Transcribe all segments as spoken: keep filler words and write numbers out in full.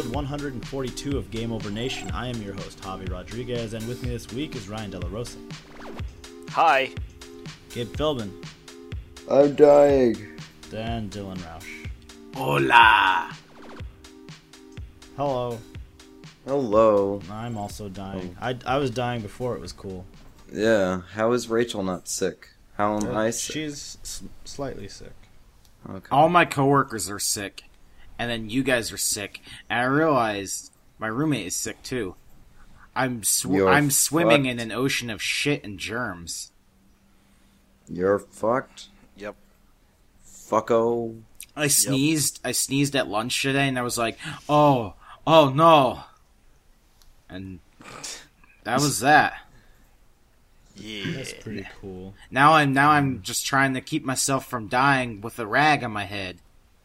episode one hundred forty-two of Game Over Nation. I am your host, Javi Rodriguez, and with me this week is Ryan De La Rosa. Hi. Gabe Philbin. I'm dying. Dan Dylan Roush. Hola. Hello. Hello. I'm also dying. I, I was dying before it was cool. Yeah, how is Rachel not sick? How am Uh, I sick? She's s- slightly sick. Okay. All my coworkers are sick, and then you guys are sick, and I realized my roommate is sick too. I'm sw- You're I'm swimming fucked. in an ocean of shit and germs. You're fucked. Yep. Fucko. I sneezed. I sneezed at lunch today, and I was like, "Oh, oh no!" And that was that. Yeah. That's pretty cool. Now I'm now I'm just trying to keep myself from dying with a rag on my head.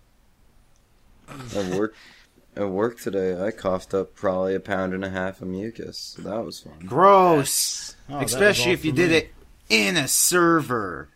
At work, at work today, I coughed up probably a pound and a half of mucus. So that was fun. Gross. Oh, that was Especially all if you for did me. it in a server.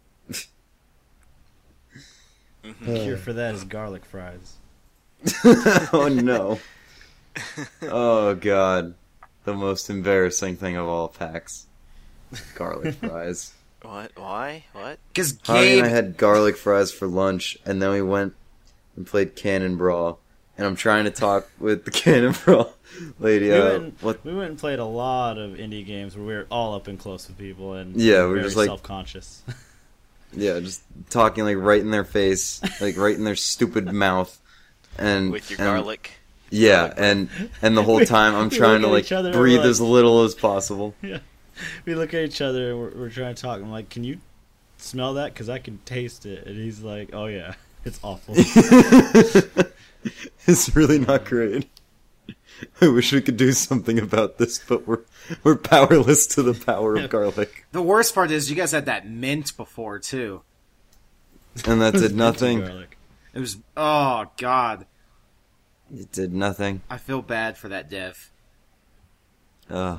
The cure for that is garlic fries. Oh no. Oh god. The most embarrassing thing of all, PAX. Garlic fries. What? Why? What? Because Javi and I Gabe, had garlic fries for lunch, and then we went and played Cannon Brawl. And I'm trying to talk with the Cannon Brawl lady. We, Uh, went, what? we went and played a lot of indie games where we were all up and close with people and Yeah, we we're were very just like- self-conscious. Yeah, just talking like right in their face, like right in their stupid mouth, and With your and- garlic? Yeah, and and the whole We- time I'm we trying to look at like each other and we're breathe like- as little as possible. We look at each other and we're, we're trying to talk. I'm like, can you smell that? Because I can taste it. And he's like, oh yeah, it's awful. It's really not great. I wish we could do something about this, but we're we're powerless to the power of garlic, the worst part is you guys had that mint before too. and that did Minty nothing. garlic. It was oh god, It did nothing. I feel bad for that dev. Uh,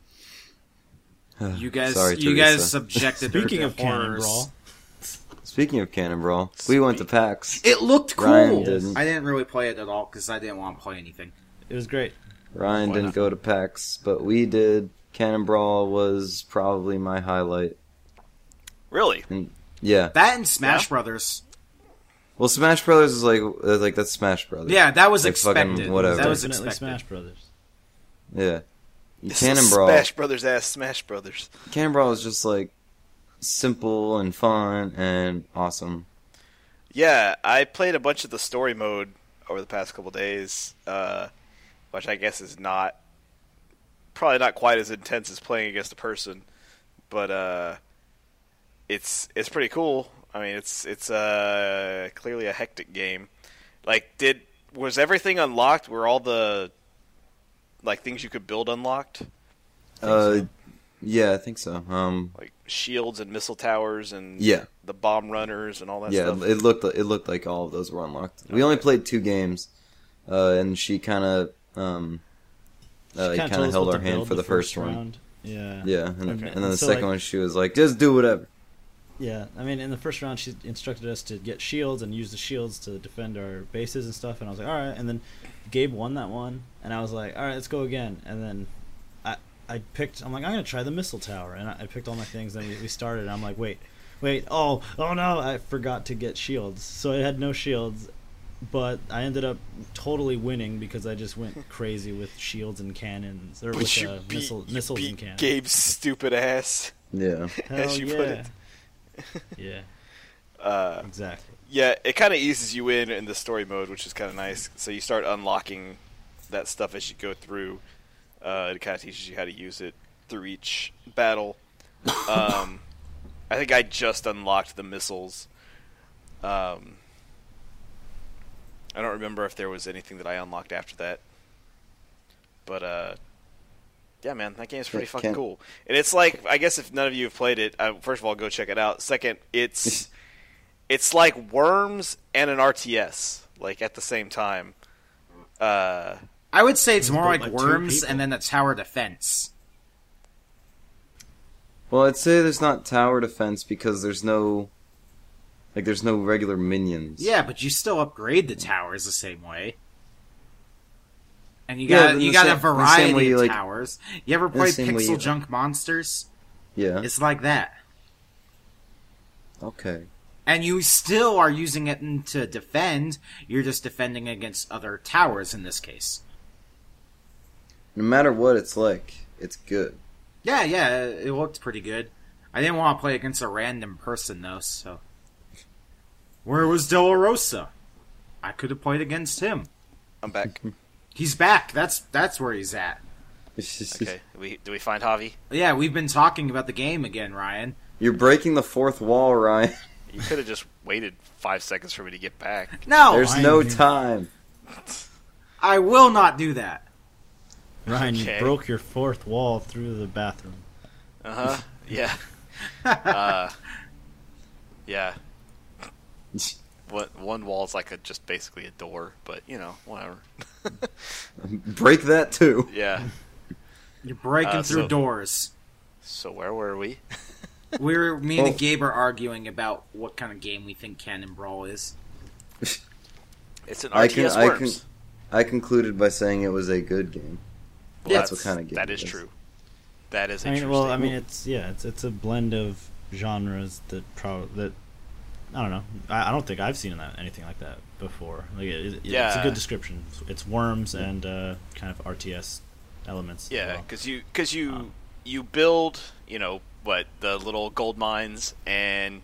You guys, Sorry, you Teresa. guys subjected her Speaking to of Cannon horrors. Brawl, Speaking of Cannon Brawl, we went to PAX. It looked cool. Ryan didn't. I didn't really play it at all because I didn't want to play anything. it was great. Ryan Why didn't not? go to PAX, but we did. Cannon Brawl was probably my highlight. Really? Yeah. That and Smash Yeah? Brothers. Well, Smash Brothers is like uh, like that's Smash Brothers. Yeah, that was Like fucking expected. whatever. That was Definitely expected. Smash Brothers. Yeah. This Cannon is Brawl. Smash Brothers ass Smash Brothers. Cannon Brawl is just like simple and fun and awesome. Yeah, I played a bunch of the story mode over the past couple days, uh, which I guess is not probably not quite as intense as playing against a person, but uh, it's it's pretty cool. I mean, it's it's uh, clearly a hectic game. Like, did was everything unlocked? Were all the like things you could build unlocked? Uh, so. yeah, I think so. Um, Like shields and missile towers and yeah, the bomb runners and all that yeah. stuff. It looked it looked like all of those were unlocked. We only Okay. played two games, uh, and she kind of um, uh, She kind told of us held what our to hand build for the first one. round. Yeah. Yeah, and, Okay. and then the So, second like- one she was like, just do whatever. Yeah, I mean, in the first round, she instructed us to get shields and use the shields to defend our bases and stuff. And I was like, all right. And then Gabe won that one, and I was like, all right, let's go again. And then I I picked. I'm like, I'm gonna try the missile tower, and I, I picked all my things. Then we, we started. And I'm like, wait, wait, oh, oh no, I forgot to get shields, so I had no shields. But I ended up totally winning because I just went crazy with shields and cannons, or But with you uh, beat, missile, you missiles beat and cannons. Gabe's stupid ass, Yeah. Hell as you yeah. put it. Yeah, Uh, exactly. yeah, it kind of eases you in in the story mode, which is kind of nice. So you start unlocking that stuff as you go through. Uh, it kind of teaches you how to use it through each battle. Um, I think I just unlocked the missiles. Um, I don't remember if there was anything that I unlocked after that. But, uh, yeah, man, that game's pretty Yeah, fucking can't- cool. And it's like, I guess if none of you have played it, uh, first of all, go check it out. Second, it's it's like Worms and an R T S, like, at the same time. Uh, I would say it's It's more built like by two Worms people. and then the tower defense. Well, I'd say there's not tower defense because there's no, like, there's no regular minions. Yeah, but you still upgrade the towers the same way. And you Yeah, got in you the got same- a the same variety way you, of like- towers. You ever the played same way Pixel you- Junk Monsters? Yeah. It's like that. Okay. And you still are using it to defend. You're just defending against other towers in this case. No matter what it's like, it's good. Yeah, yeah, it looked pretty good. I didn't want to play against a random person though, so. Where was De La Rosa? I could have played against him. I'm back. He's back. That's that's where he's at. It's just, Okay, do we do we find Javi? Yeah, we've been talking about the game again, Ryan. You're breaking the fourth wall, Ryan. You could have just waited five seconds for me to get back. No, There's Ryan, no you- time. I will not do that. Ryan, Okay. you broke your fourth wall through the bathroom. Uh huh. Yeah. uh, yeah. One one wall's like a just basically a door, but you know, whatever. Break that too. Yeah. You're breaking Uh, through so- doors. So where were we? We're me and Oh. Gabe are arguing about what kind of game we think Cannon Brawl is. It's an I R T can- S I Worms. I concluded by saying it was a good game. Well, that's what kind of game That it is is. true. That is a I mean, true well, I statement. mean, it's yeah, it's it's a blend of genres that pro that I don't know. I, I don't think I've seen that anything like that before. Like, it, it, it's a Yeah. good description. It's worms and uh, kind of R T S elements. as Yeah, well. because you because you Um, you build, you know, what, the little gold mines and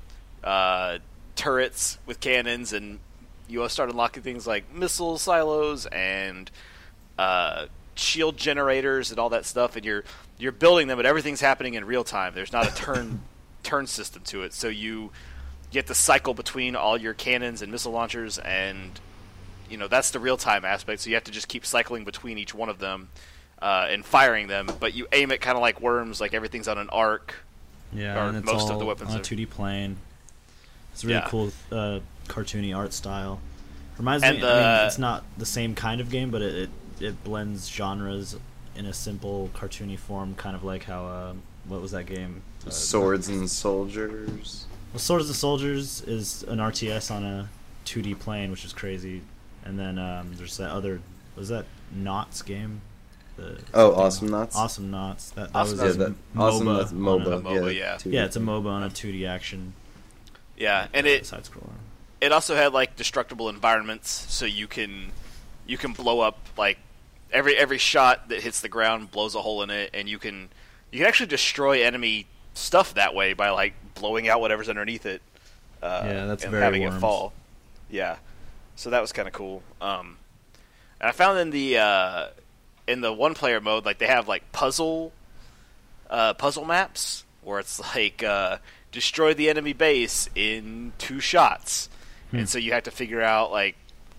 uh, turrets with cannons, and you start unlocking things like missile silos and uh, shield generators and all that stuff, and you're you're building them, but everything's happening in real time. There's not a turn turn system to it, so you you have to cycle between all your cannons and missile launchers, and you know that's the real time aspect. So you have to just keep cycling between each one of them uh, and firing them. But you aim it kind of like worms, like everything's on an arc. Yeah, or and it's most of all the weapons on a are- two D plane. It's a really Yeah. cool, uh, cartoony art style. Reminds And me. I mean, the- it's not the same kind of game, but it, it it blends genres in a simple, cartoony form, kind of like how uh, what was that game? Uh, Swords and soldiers. Well, Swords and Soldiers is an R T S on a two D plane, which is crazy. And then um, there's that other, was that Knots game? The, Oh, something- Awesome Knots? Awesome Knots. That, that Awesome was Yeah, Knots. a that MOBA awesome. That's on MOBA. a- A MOBA, yeah. two- yeah, it's a MOBA on a two D action Yeah, and it side scroller. it also had like destructible environments, so you can you can blow up like every every shot that hits the ground blows a hole in it, and you can you can actually destroy enemy stuff that way by like blowing out whatever's underneath it. Uh, Yeah, that's and very having Worms. it fall. Yeah, so that was kind of cool. Um, and I found in the uh, in the one player mode, like they have like puzzle uh, puzzle maps where it's like uh, destroy the enemy base in two shots, Hmm. and so you have to figure out like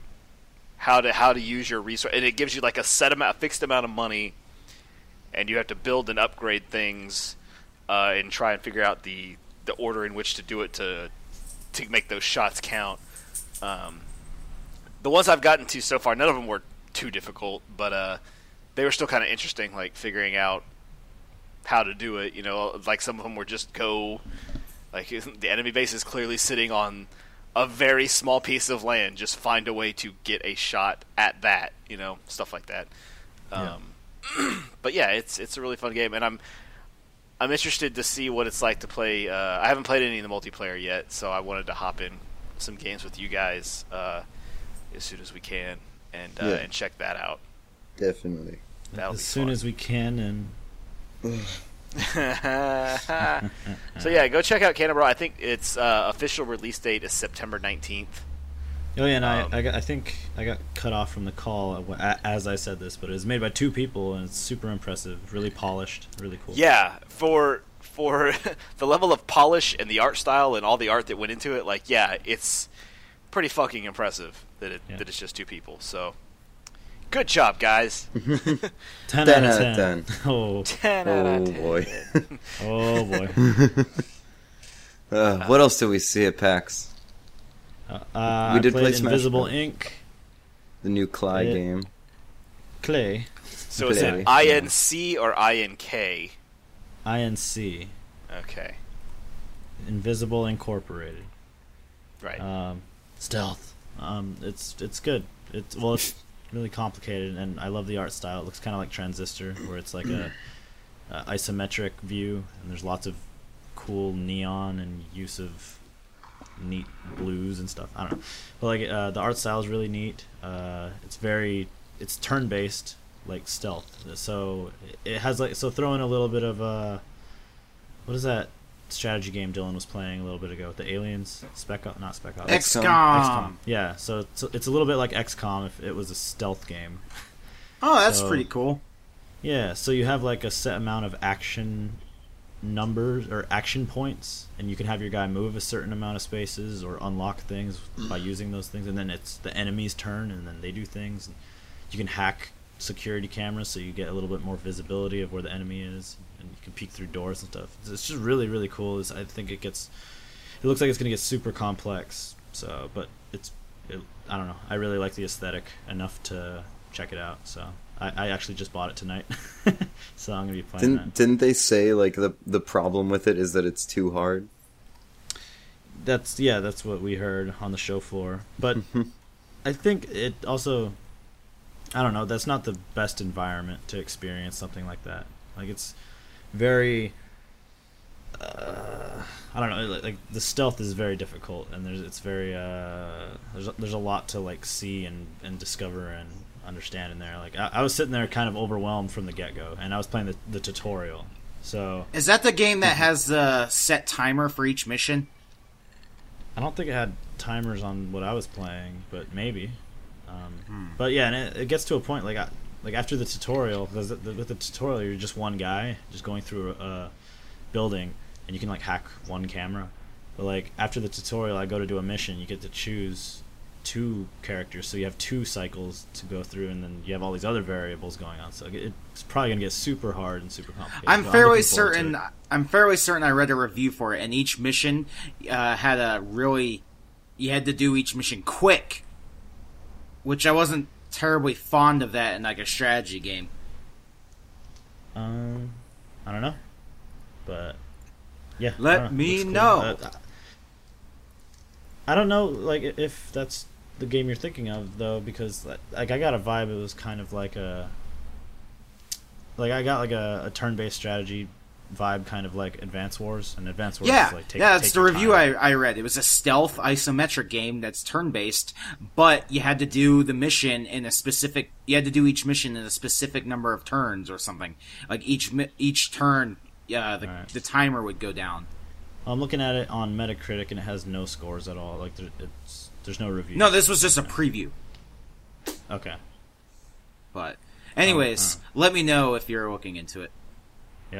how to how to use your resource, and it gives you like a set amount, a fixed amount of money, and you have to build and upgrade things, uh, and try and figure out the the order in which to do it to to make those shots count. Um, the ones I've gotten to so far, none of them were too difficult, but uh, they were still kind of interesting, like figuring out how to do it. You know, like some of them were just go, like the enemy base is clearly sitting on a very small piece of land. Just find a way to get a shot at that. You know, stuff like that. Yeah. Um, but yeah, it's it's a really fun game, and I'm I'm interested to see what it's like to play. Uh, I haven't played any of the multiplayer yet, so I wanted to hop in some games with you guys uh, as soon as we can, and uh, Yeah. and check that out. Definitely. That'll as be soon fun. as we can, and So yeah, go check out Cannon Brawl. I think its uh, official release date is September nineteenth. oh yeah, and Um, I I, got, I think I got cut off from the call a- as I said this, but it was made by two people, and it's super impressive, really polished, really cool. Yeah, for for the level of polish and the art style and all the art that went into it, like yeah, it's pretty fucking impressive that it Yeah. that it's just two people. So good job, guys. ten, ten out of out of ten. ten. Oh, ten out Oh of ten. boy. oh boy. uh, what else did we see at PAX? Uh, We I did played play Smash Invisible Bros. Ink. The new Cly Yeah. game. Clay. So is Play. it I N C or I N K? I N C. Okay, Invisible Incorporated. right. Um, stealth. Um, it's it's good. It's well, it's really complicated, and I love the art style. It looks kind of like Transistor, where it's like a, a isometric view, and there's lots of cool neon and use of neat blues and stuff. I don't know, but like uh, the art style is really neat. Uh, it's very it's turn based, like stealth. So it has like so throw in a little bit of uh, what is that strategy game Dylan was playing a little bit ago with the aliens? Spec Ops, not Spec Ops. X COM. X COM. Yeah, so it's, it's a little bit like X COM if it was a stealth game. Oh, that's So- pretty cool. Yeah, so you have like a set amount of action numbers or action points, and you can have your guy move a certain amount of spaces or unlock things by using those things, and then it's the enemy's turn, and then they do things. And you can hack security cameras so you get a little bit more visibility of where the enemy is, and you can peek through doors and stuff. It's, it's just really, really cool. It's, I think it gets, it looks like it's gonna get super complex. So, but it's, it, I don't know. I really like the aesthetic enough to check it out. So. I, I actually just bought it tonight, so I'm gonna be playing Didn't that. didn't they say like the the problem with it is that it's too hard? That's yeah, that's what we heard on the show floor. But I think it also, I don't know, that's not the best environment to experience something like that. Like it's very, uh, I don't know, like, like the stealth is very difficult, and there's it's very uh, there's there's a lot to like see and and discover and understand in there. Like I, I was sitting there kind of overwhelmed from the get-go, and I was playing the, the tutorial. So Is that the game that has the set timer for each mission? I don't think it had timers on what I was playing, but maybe. Um, Hmm. But yeah, and it, it gets to a point like I, like after the tutorial, because the, the, with the tutorial you're just one guy just going through a, a building, and you can like hack one camera. But like after the tutorial, I go to do a mission. You get to choose two characters, so you have two cycles to go through, and then you have all these other variables going on. So it, it's probably gonna get super hard and super complicated. I'm but fairly looking forward to certain. it. I'm fairly certain I read a review for it, and each mission uh, had a really. You had to do each mission quick, which I wasn't terribly fond of that in like a strategy game. Um, I don't know, but yeah. Let I don't know. me Looks cool. know. Uh, I don't know, like if that's the game you're thinking of, though, because like I got a vibe. It was kind of like a, like I got like a, a turn-based strategy vibe, kind of like Advance Wars, and Advance Wars. Yeah, is like take, yeah, that's take the your review I, time. I read. It was a stealth isometric game that's turn-based, but you had to do the mission in a specific. You had to do each mission in a specific number of turns or something. Like each mi- each turn, yeah, the, Right. the timer would go down. I'm looking at it on Metacritic, and it has no scores at all. Like there, it's there's no reviews. No, this was just a preview. Okay. But, anyways, Oh, let me know if you're looking into it. Yeah.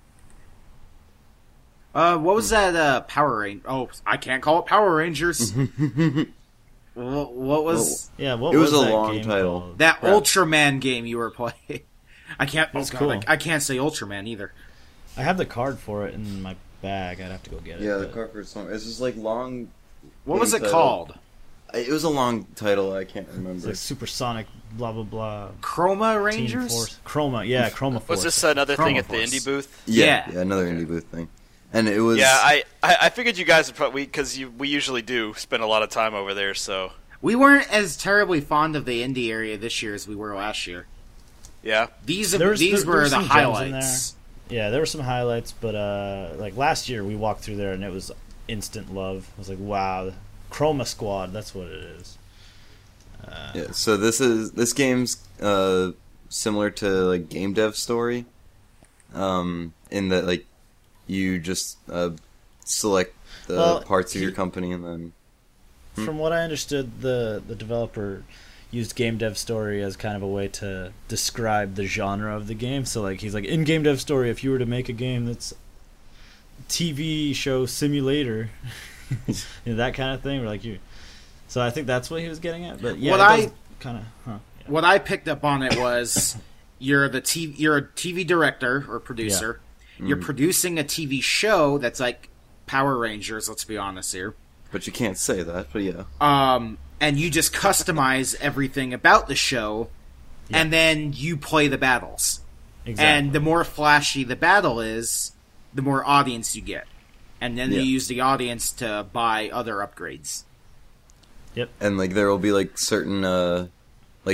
Uh, what was that? Uh, Power Ranger. Oh, I can't call it Power Rangers. what, what was Yeah. What It was a that long game title. called? that Crap. Ultraman game you were playing? I can't. Oh That's God, cool. I, I can't say Ultraman either. I have the card for it in my bag. I'd have to go get it. Yeah, the but- Carver song. It's just like long. What was it Game called? title. It was a long title. I can't It's remember. like Supersonic, blah blah blah. Chroma Team Rangers. Force, Chroma, yeah, Chroma Force. Was this another thing Chroma at the Force. indie booth? Yeah, Yeah. yeah, another indie booth thing, and it was. Yeah, I, I, I figured you guys would probably because you we usually do spend a lot of time over there. So We weren't as terribly fond of the indie area this year as we were last year. yeah, These There was- these there- were there the was some gems in highlights. Yeah, there were some highlights, but uh, like last year we walked through there and it was instant love. I was like, wow, Chroma Squad, that's what it is. Uh, Yeah, so this is this game's uh, similar to like Game Dev Story, um, in that like you just uh, select the Well, parts of he- your company and then From what I understood, the the developer used Game Dev Story as kind of a way to describe the genre of the game. So like he's like, in Game Dev Story, if you were to make a game that's T V show simulator, you know, that kind of thing, or like you. So I think that's what he was getting at. But yeah, What it I- does kind of, huh? Yeah. What I picked up on it was you're the T V, you're a T V director or producer. You're producing a T V show that's like Power Rangers. Let's be honest here. but you can't say that. But yeah, Um, and you just customize everything about the show, Yeah. and then you play the battles. Exactly. And the more flashy the battle is, the more audience you get. And then Yeah. you use the audience to buy other upgrades. and like there will be like certain uh, like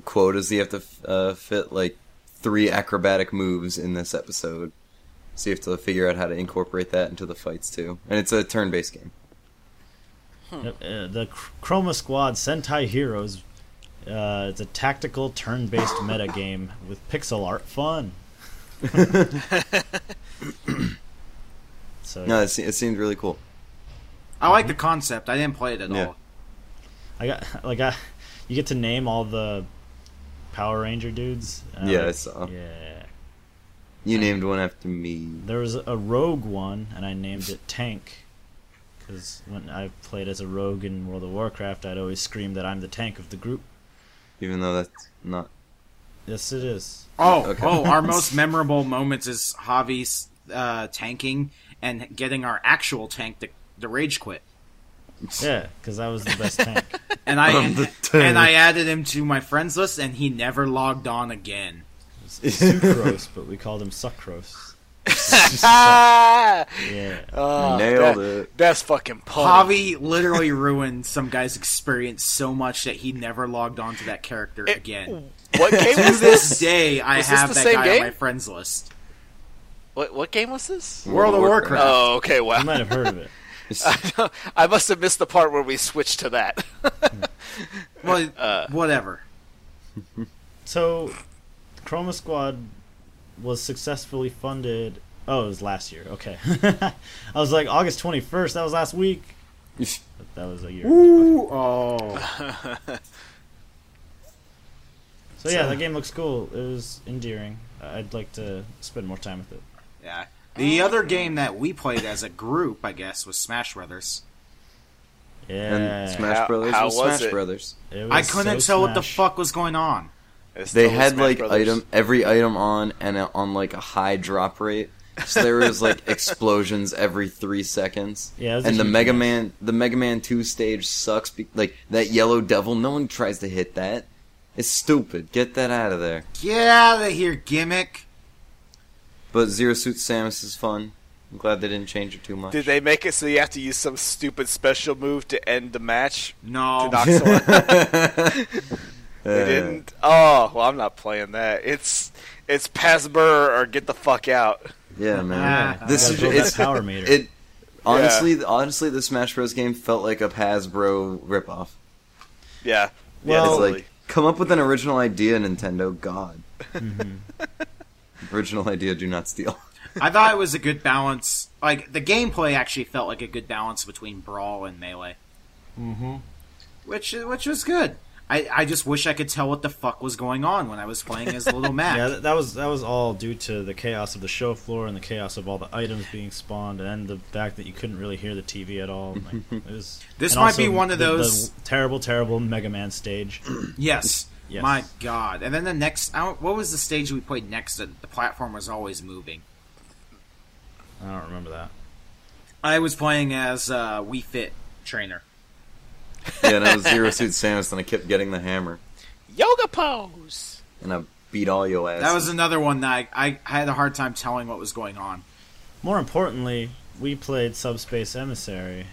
quotas. You have to uh, fit like three acrobatic moves in this episode, so you have to figure out how to incorporate that into the fights too. And it's a turn-based game. Uh, the Chroma Squad Sentai Heroes. Uh, it's a tactical turn-based meta game with pixel art fun. So No, it, se- it seemed really cool. I like the concept. I didn't play it at Yeah. all. I got like I, you get to name all the Power Ranger dudes. And Yeah, like, I saw. Yeah, You named one after me. there was a rogue one, and I named it Tank. Because when I played as a rogue in World of Warcraft, I'd always scream that I'm the tank of the group. Even though that's not... Yes, it is. Oh, Okay. oh! Our most memorable moments is Javi's uh, tanking and getting our actual tank to, to rage quit. Yeah, because I was the best tank. And I I'm and, the tank. and I added him to my friends list, and he never logged on again. Sucrose, but we called him Sucrose. Ah! Yeah. Oh, Nailed that- it. That's fucking punny. Javi literally ruined some guy's experience so much that he never logged on to that character It- again. What game To was this this? day, I Was this have the that same guy game? on my friends list. What what game was this? World of Warcraft. Oh, okay. You Wow. might have heard of it. I, I must have missed the part where we switched to that. Well, Uh. whatever. So, Chroma Squad was successfully funded. Oh, it was last year. Okay. I was like, August twenty-first. That was last week. But that was a year. Ooh, oh. So, yeah, that game looks cool. It was endearing. I'd like to spend more time with it. Yeah. The other game that we played as a group, I guess, was Smash Brothers. Yeah. And Smash How- Brothers how was was Smash it? Brothers. It I was couldn't so tell what the Smash. fuck was going on. It's They still had Smash like Brothers. item every item on and uh, on like a high drop rate. So there was like explosions every three seconds. Yeah, it was a and the huge Mega mess. Man, the Mega Man two stage sucks. Be- like that yellow devil, no one tries to hit that. It's stupid. Get that out of there. Get out of here, gimmick. But Zero Suit Samus is fun. I'm glad they didn't change it too much. Did they make it so you have to use some stupid special move to end the match No. to knock someone? Uh, They didn't. Oh, well, I'm not playing that. It's it's pass burr or get the fuck out. Yeah, man. Ah, this gotta is build that it's power meter. It honestly, honestly, the Smash Bros. Game felt like a Hasbro ripoff. Yeah. Well- yeah, It's totally. like, come up with an original idea, Nintendo. God, Mhm. original idea, do not steal. I thought it was a good balance. Like, the gameplay actually felt like a good balance between Brawl and Melee. Mhm. Which, which was good. I, I just wish I could tell what the fuck was going on when I was playing as Little Mac. Yeah, that, that was that was all due to the chaos of the show floor and the chaos of all the items being spawned, and the fact that you couldn't really hear the T V at all. Like, it was, This and might also be one of the- the those- terrible, terrible Mega Man stage. Yes. Yes. My god. And then the next... I don't- What was the stage we played next? The the platform was always moving. I don't remember that. I was playing as uh, Wii Fit trainer. Yeah, and I was Zero Suit Samus, and I kept getting the hammer, Yoga pose. and I beat all your ass. That was another one that I, I had a hard time telling what was going on. More importantly, we played Subspace Emissary,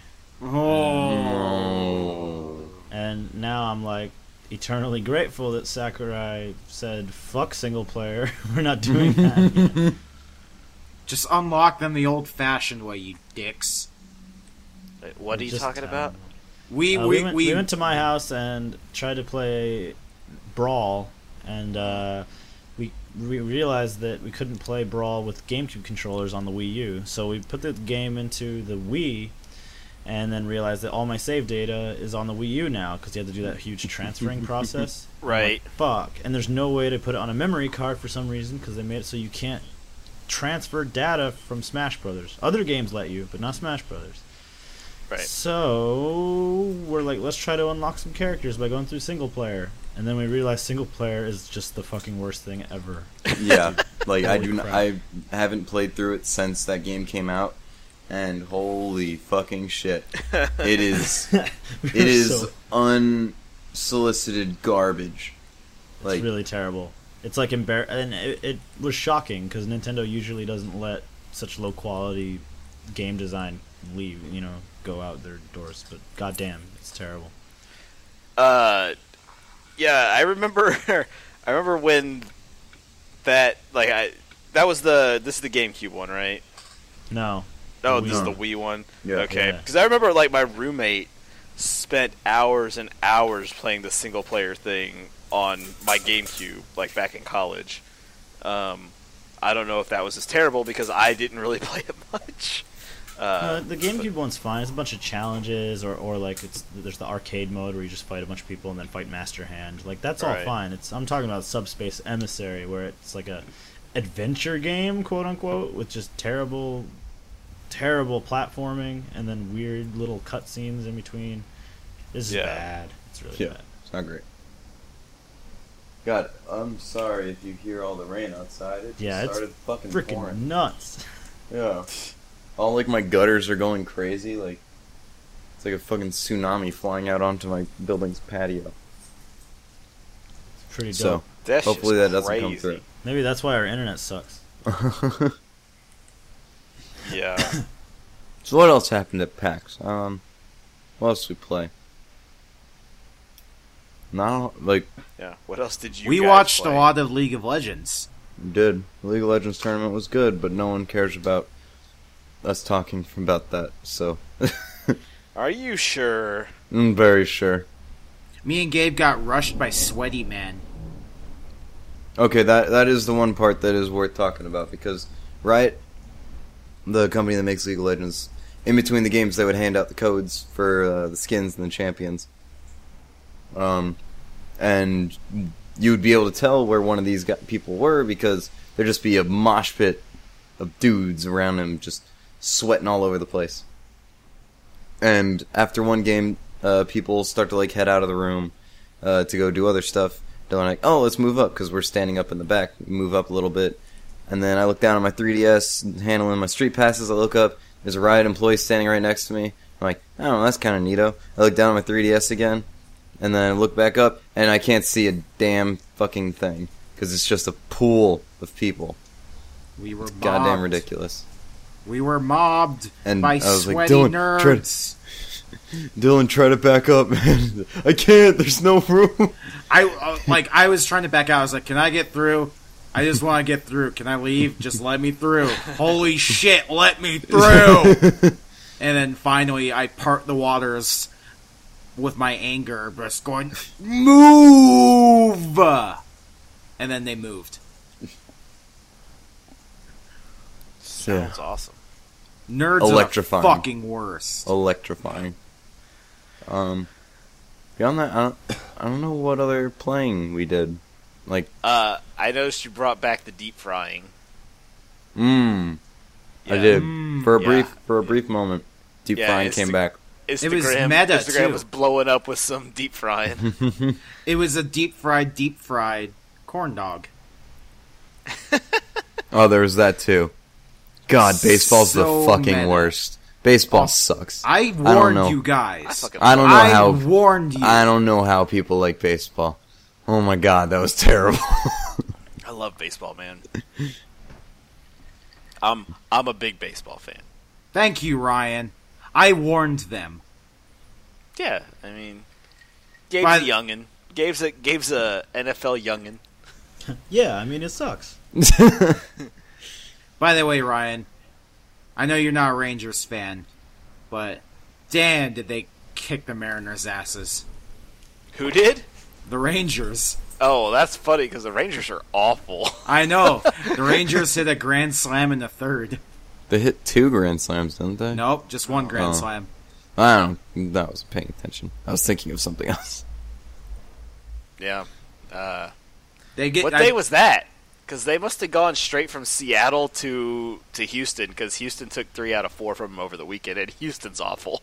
Oh. and now I'm like eternally grateful that Sakurai said, "Fuck single player, we're not doing that." Just unlock them the old-fashioned way, you dicks. Wait, what are you Just, talking about? um, We Uh, we we, went, we, we went to my house and tried to play Brawl, and uh, we we realized that we couldn't play Brawl with GameCube controllers on the Wii U. So we put the game into the Wii, and then realized that all my save data is on the Wii U now because you had to do that huge transferring process. I'm like, Right. fuck, and there's no way to put it on a memory card for some reason because they made it so you can't transfer data from Smash Brothers. Other games let you, but not Smash Brothers. Right. So we're like, let's try to unlock some characters by going through single player, and then we realized single player is just the fucking worst thing ever. Yeah, like I Holy do. Not, crap. I haven't played through it since that game came out, and holy fucking shit, it is. We It were is so- unsolicited garbage. Like it's really terrible. It's like embar- and it, it was shocking because Nintendo usually doesn't let such low quality game design leave, you know, go out their doors. But goddamn, it's terrible. Uh, Yeah, I remember. I remember when that like I that was the this is the GameCube one, right? No. Oh, The this is Wii. the Wii one. Yeah. Okay, Yeah. because I remember like my roommate spent hours and hours playing the single player thing on my GameCube, like back in college. Um, I don't know if that was as terrible because I didn't really play it much. Uh, Uh, the GameCube one's fine. It's a bunch of challenges, or, or like it's there's the arcade mode where you just fight a bunch of people and then fight Master Hand. Like that's all Right. fine. It's I'm talking about Subspace Emissary, where it's like a adventure game, quote unquote, with just terrible, terrible platforming and then weird little cutscenes in between. This is Yeah. bad. It's really Yeah. bad. It's not great. God, I'm sorry if you hear all the rain outside. It just Yeah, it's started fucking Freaking pouring. nuts. Yeah. All like my gutters are going crazy. Like it's like a fucking tsunami flying out onto my building's patio. It's pretty dope. So That's hopefully just that doesn't come crazy. through. Maybe that's why our internet sucks. Yeah. So what else happened at PAX? Um, what else did we play? Not like Yeah. What else did you? We guys watched play? a lot of League of Legends. we did. The League of Legends tournament was good, but no one cares about us talking about that. So Are you sure? I'm very sure. Me and Gabe got rushed by Sweaty Man. Okay, that that is the one part that is worth talking about because Riot, the company that makes League of Legends, in between the games they would hand out the codes for uh, the skins and the champions. Um, and you would be able to tell where one of these guy- people were because there'd just be a mosh pit of dudes around him just sweating all over the place. And after one game, uh, people start to like head out of the room uh, to go do other stuff. They're like, oh, let's move up because we're standing up in the back. We move up a little bit. And then I look down at my three D S, handling my street passes. I look up. There's a Riot employee standing right next to me. I'm like, oh, that's kind of neato. I look down at my three D S again. And then I look back up, and I can't see a damn fucking thing. Because it's just a pool of people. We were mobbed. Goddamn ridiculous. We were mobbed And by I was like, sweaty Dylan, try to- nerds. Dylan, try to back up, man. I can't. There's no room. I uh, like. I was trying to back out. I was like, "Can I get through? I just want to get through. Can I leave? Just let me through. Holy shit, let me through!" And then finally, I part the waters with my anger, just going, "Move!" And then they moved. Sounds awesome. Nerds Electrifying. are the fucking worst. Electrifying. Um, beyond that, I don't, I don't know what other playing we did. Like, Uh, I noticed you brought back the deep frying. mmm, I Yeah. did Mm. for a Yeah. brief for a brief moment. Deep Yeah, frying it's came the- back. Instagram, It was meta, Instagram too. was blowing up with some deep frying. It was a deep fried, deep fried corn dog. Oh, there was that too. God, baseball's So the fucking meta. worst. Baseball Oh, sucks. I don't warned know. you I guys. fucking I don't know I how. warned you. I don't know how people like baseball. Oh my god, that was terrible. I love baseball, man. I'm I'm a big baseball fan. Thank you, Ryan. I warned them. Yeah, I mean, Gabe's By- a youngin. Gabe's a Gabe's a N F L youngin. Yeah, I mean, it sucks. By the way, Ryan, I know you're not a Rangers fan, but damn, did they kick the Mariners' asses. Who did? The Rangers. Oh, that's funny because the Rangers are awful. I know. The Rangers hit a grand slam in the third. They hit two grand slams, didn't they? Nope, just one grand Oh. slam. I don't. I wasn't paying attention. I was thinking of something else. Yeah. Uh, They get what I- day was that? Because they must have gone straight from Seattle to to Houston. Because Houston took three out of four from them over the weekend, and Houston's awful.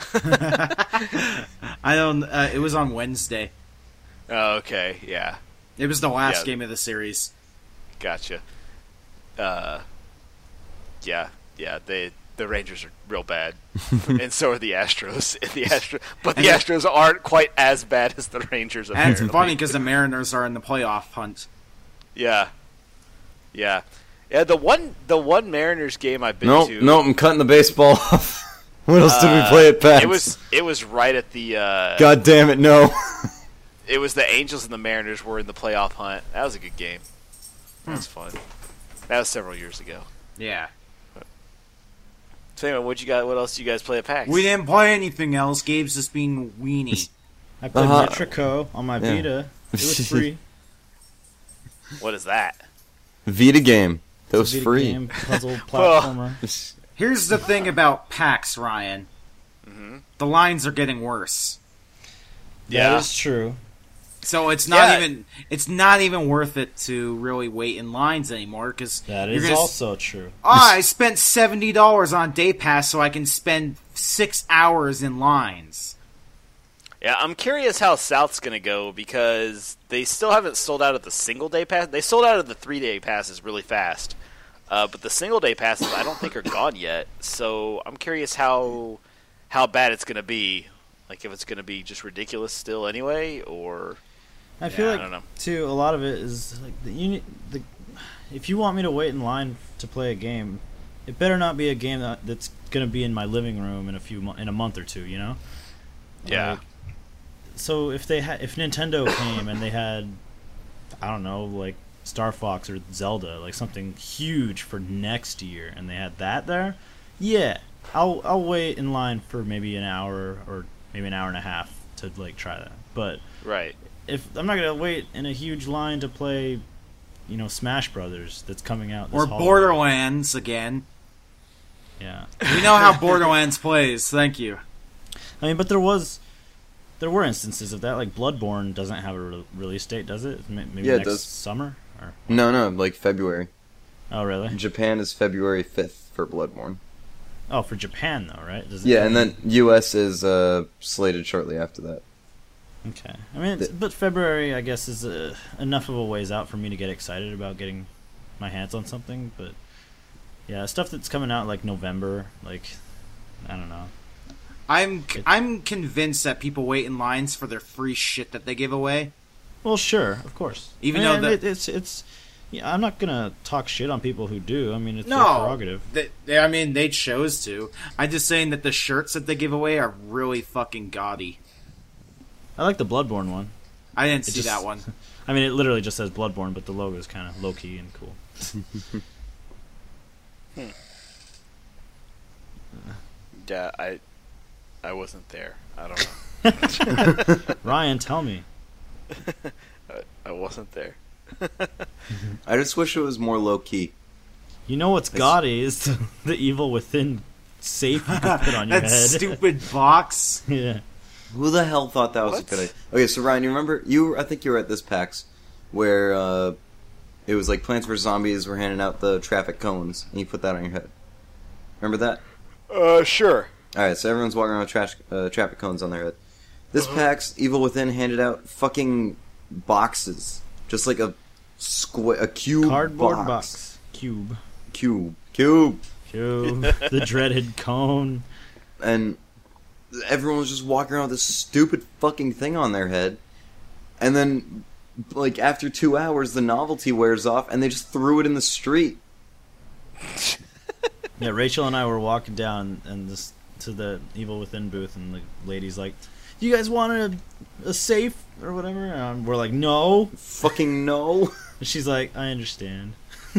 I don't. Uh, it was on Wednesday. Oh, okay, yeah, It was the last Yeah. game of the series. gotcha. Uh, yeah, yeah. They the Rangers are real bad, and so are the Astros. And the Astro, but the And- Astros aren't quite as bad as the Rangers. And it's Apparently. funny because the Mariners are in the playoff hunt. Yeah, yeah, yeah. The one the one Mariners game I've been Nope, to. nope. I'm cutting the baseball off. What else did we uh, play at PAX? It was it was right at the. Uh, God damn it, no. it was the Angels and the Mariners were in the playoff hunt. That was a good game. That was fun. That was several years ago. Yeah. So anyway, what you got? What else do you guys play at PAX? We didn't play anything else. Gabe's just being weenie. I played Uh-huh. Metrico on my Yeah. Vita. It was free. What is that? Vita game. That was Vita free. game, puzzle Well- platformer. Here's the thing about PAX, Ryan. Mm-hmm. The lines are getting worse. That is true. So it's not Yeah. even it's not even worth it to really wait in lines anymore because That you're is gonna, also true. Oh, I spent seventy dollars on Day Pass so I can spend six hours in lines. Yeah, I'm curious how South's going to go because they still haven't sold out of the single day pass. They sold out of the three day passes really fast, uh, but the single day passes I don't think are gone yet. So I'm curious how how bad it's going to be. Like if it's going to be just ridiculous still anyway, or I feel Yeah, I like don't know. too a lot of it is like the, you need, the if you want me to wait in line to play a game, it better not be a game that, that's going to be in my living room in a few mo- in a month or two. You know. yeah. Like, so if they had, if Nintendo came and they had, I don't know, like Star Fox or Zelda, like something huge for next year, and they had that there, yeah, I'll I'll wait in line for maybe an hour or maybe an hour and a half to like try that. But Right. if I'm not gonna wait in a huge line to play, you know, Smash Brothers that's coming out this Or holiday. Borderlands again. Yeah, We know how Borderlands plays. Thank you. I mean, but there was. There were instances of that, like Bloodborne doesn't have a re- release date, does it? May- Maybe Yeah, it next does. summer? Or No, no, like February. oh, really? Japan is February fifth for Bloodborne. Oh, for Japan though, right? Does it Yeah, and then U S is uh, slated shortly after that. okay. I mean, it's, but February, I guess, is uh, enough of a ways out for me to get excited about getting my hands on something. But yeah, stuff that's coming out like November, like I don't know. I'm I'm convinced that people wait in lines for their free shit that they give away. Well, sure, of course. Even I mean, though the- it, it's it's. Yeah, I'm not gonna talk shit on people who do. I mean, it's their No, prerogative. they, they, I mean they chose to. I'm just saying that the shirts that they give away are really fucking gaudy. I like the Bloodborne one. I didn't It see just- that one. I mean, it literally just says Bloodborne, but the logo is kind of low key and cool. Yeah, I I wasn't there. I don't know. Ryan, tell me. I, I wasn't there. I just wish it was more low key. You know what's gaudy is the, the evil within safe you can put on your that head. stupid box. Yeah. Who the hell thought that was What? a good idea? Okay, so Ryan, you remember you? I think you were at this PAX where uh, it was like Plants vs Zombies were handing out the traffic cones, and you put that on your head. Remember that? Uh, sure. All right, so everyone's walking around with trash, uh, traffic cones on their head. This PAX, Evil Within handed out fucking boxes, just like a squ- a cube Cardboard box. box. Cube. cube, cube, Cube. The dreaded cone. and everyone was just walking around with this stupid fucking thing on their head, and then, like after two hours, the novelty wears off, and they just threw it in the street. Yeah, Rachel and I were walking down and this to the Evil Within booth, and the lady's like, "You guys wanted a, a safe or whatever?" And we're like, "No." Fucking no. And she's like, "I understand."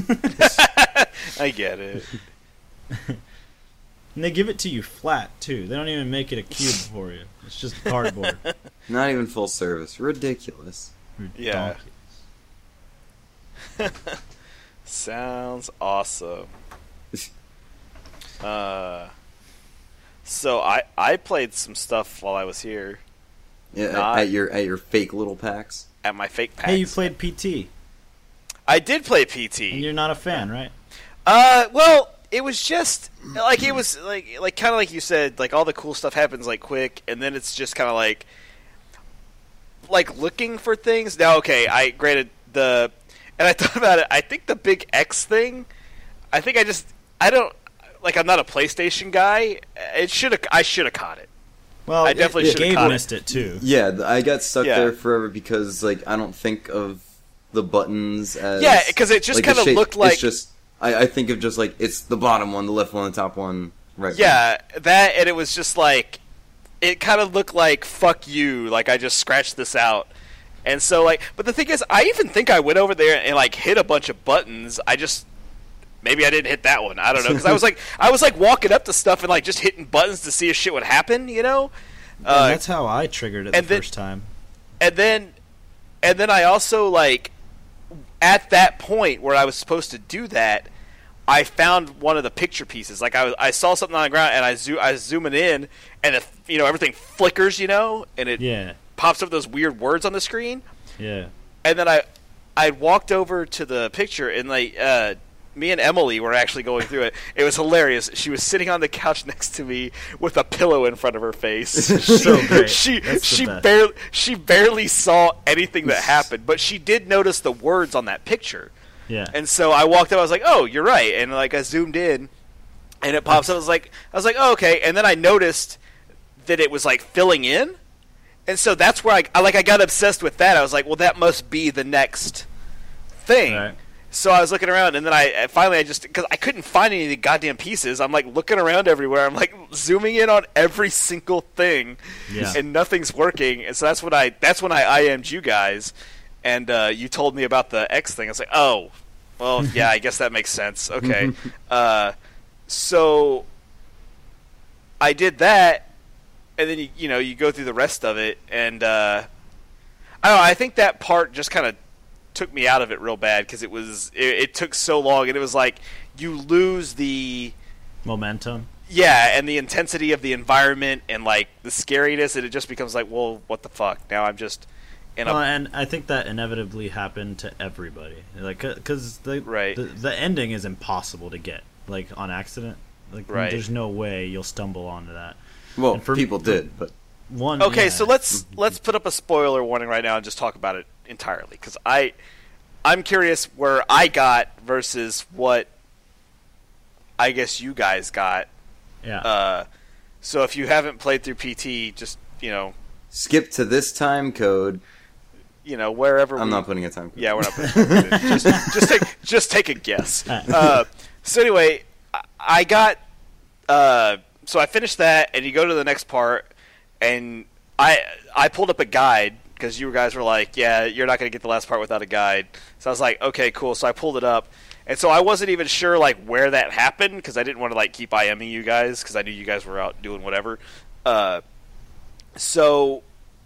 I get it. And they give it to you flat too. They don't even make it a cube for you. It's just cardboard. Not even full service. Ridiculous. Yeah. Donkey. Sounds awesome. Uh, so I I played some stuff while I was here Yeah, Not- at your at your fake little PAX. at my fake PAX. Hey, you played P T, I did play and P T. you're not a fan, right? Uh, well, it was just like it was like like kind of like you said, like all the cool stuff happens like quick, and then it's just kind of like like looking for things. Now, okay, I granted the and I thought about it. I think the big X thing. I think I just I don't like. I'm not a PlayStation guy. It should have. I should have caught it. Well, I definitely it, should've Gabe caught it. missed it too. Yeah, th- I got stuck Yeah. there forever because like I don't think of the buttons as Yeah, 'cause it just like, kinda the shape- looked like- it's just I, I think of just like it's the bottom one, the left one, the top one, right. Yeah, that and it was just like it kind of looked like fuck you. Like I just scratched this out, And so, like, but the thing is, I even think I went over there and like hit a bunch of buttons. I just maybe I didn't hit that one. I don't know because I was like I was like walking up to stuff and like just hitting buttons to see if shit would happen. You know. Uh, that's how I triggered it the then, first time. And then, and then I also like at that point where I was supposed to do that, I found one of the picture pieces. Like I was, I saw something on the ground and I zoom I zoom it in and it, you know everything flickers, you know, and it Yeah. pops up those weird words on the screen. Yeah. And then I I walked over to the picture and like uh, me and Emily were actually going through it. It was hilarious. She was sitting on the couch next to me with a pillow in front of her face. She, So great. She That's the she best. barely she barely saw anything that happened, but she did notice the words on that picture. Yeah. And so I walked up. I was like, "Oh, you're right." And like I zoomed in, and it pops up. I was like, "I was like, oh, okay." And then I noticed that it was like filling in, and so that's where I, I like I got obsessed with that. I was like, "Well, that must be the next thing." Right. So I was looking around, and then I finally I just because I couldn't find any of the goddamn pieces. I'm like looking around everywhere. I'm like zooming in on every single thing, Yeah. and nothing's working. And so that's when I that's when I I M'd you guys, and uh, you told me about the X thing. I was like, oh, well, yeah, I guess that makes sense. Okay, uh, so I did that, and then you you know you go through the rest of it, and uh, I don't know. I think that part just kind of took me out of it real bad because it was it, it took so long, and it was like you lose the Momentum. yeah and the intensity of the environment and like the scariness, and it just becomes like, well, what the fuck? Now I'm just in a Well, and I think that inevitably happened to everybody. Like, because the, Right. the the ending is impossible to get, like, on accident. Like, Right. there's no way you'll stumble onto that. Well, And for- people for- did, but One. okay. yeah. So let's let's put up a spoiler warning right now and just talk about it entirely because I I'm curious where I got versus what I guess you guys got. Yeah. Uh, so if you haven't played through P T, just you know skip to this time code. you know wherever I'm we, not putting a time code. Yeah, we're not putting it. just, just take just take a guess. Uh, so anyway, I- I got uh, so I finished that, and you go to the next part, and I I pulled up a guide because you guys were like, yeah, you're not going to get the last part without a guide. So I was like, okay, cool. So I pulled it up, and so I wasn't even sure like where that happened because I didn't want to like keep IMing you guys because I knew you guys were out doing whatever. Uh, so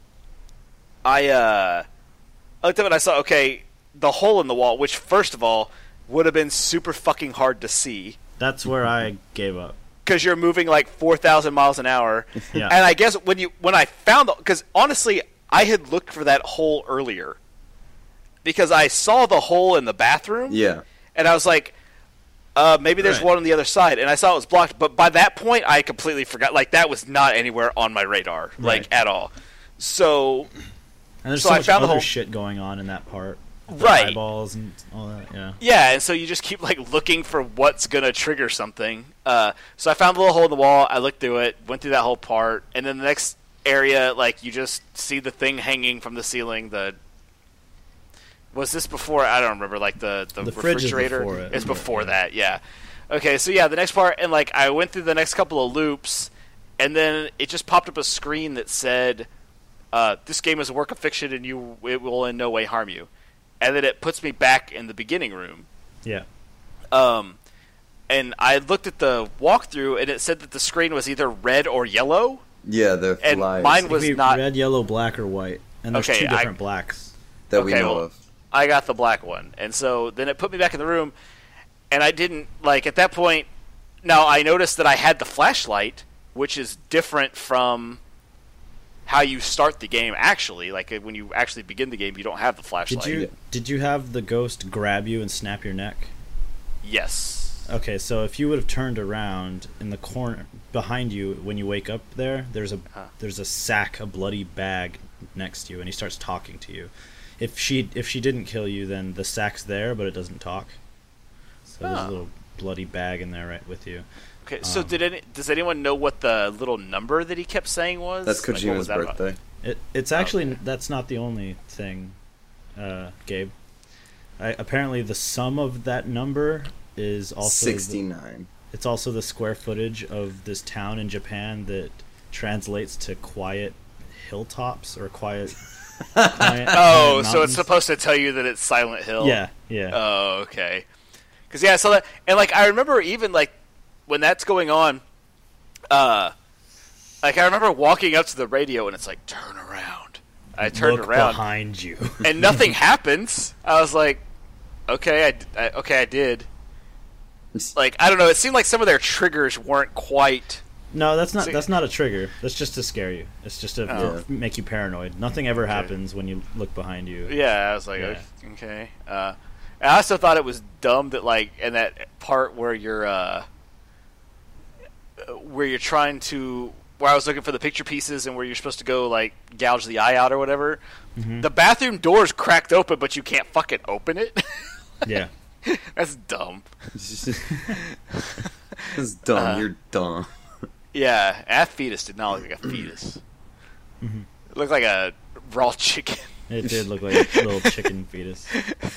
I uh. I looked up and I saw, okay, the hole in the wall, which, first of all, would have been super fucking hard to see. That's where I gave up. Because you're moving like four thousand miles an hour. Yeah. And I guess when you when I found... Because, honestly, I had looked for that hole earlier. Because I saw the hole in the bathroom. Yeah. And I was like, uh, maybe there's Right. one on the other side. And I saw it was blocked. But by that point, I completely forgot. Like, that was not anywhere on my radar. Like, Right. at all. So... And there's So so, I much found the other whole- shit going on in that part. The Right. Eyeballs and all that, yeah. Yeah, and so you just keep like looking for what's gonna trigger something. Uh, so I found a little hole in the wall. I looked through it, went through that whole part, and then the next area, like you just see the thing hanging from the ceiling. The was this before? I don't remember. Like the the, The fridge is refrigerator. before it. It's before Yeah. that. Yeah. Okay, so yeah, the next part, and like I went through the next couple of loops, and then it just popped up a screen that said, uh, "This game is a work of fiction, and you it will in no way harm you." And then it puts me back in the beginning room. Yeah. Um, and I looked at the walkthrough, and it said that the screen was either red or yellow. Yeah, the And flies mine It was could be not- red, yellow, black, or white. And there's Okay, two I- different blacks. that we okay, know well, of. I got the black one, and so then it put me back in the room, and I didn't like at that point. Now I noticed that I had the flashlight, which is different from how you start the game. Actually, like when you actually begin the game, you don't have the flashlight. Did you did you have the ghost grab you and snap your neck? Yes. Okay, so if you would have turned around in the corner behind you when you wake up there, there's a Huh. there's a sack, a bloody bag next to you, and he starts talking to you. If she if she didn't kill you, then the sack's there, but it doesn't talk. So there's Huh. a little bloody bag in there right with you. Okay. So Um, did any, does anyone know what the little number that he kept saying was? That's Like, what Kojima's was that about? birthday. It it's Oh, actually okay. that's not the only thing, uh, Gabe. I, apparently, the sum of that number is also the- sixty-nine. it's also the square footage of this town in Japan that translates to quiet hilltops or quiet Client, Oh, Client so it's Mountains. supposed to tell you that it's Silent Hill. Yeah, yeah. Oh, okay. Because yeah, I saw that, and like I remember even like when that's going on, uh, like I remember walking up to the radio and it's like turn around. I turned Look around behind you. and nothing happens. I was like, okay, I, I okay, I did. Like I don't know. It seemed like some of their triggers weren't quite. No, that's not See- that's not a trigger. That's just to scare you. It's just to Oh. make you paranoid. Nothing ever happens when you look behind you. Yeah, I was like, Yeah. okay. Uh, and I also thought it was dumb that like in that part where you're uh, where you're trying to where I was looking for the picture pieces and where you're supposed to go like gouge the eye out or whatever. Mhm. The bathroom door's cracked open, but you can't fucking open it. Yeah. That's dumb. It's dumb. Uh, You're dumb. Yeah, that fetus did not look like a fetus. Mhm. It looked like a raw chicken. It did look like a little chicken fetus.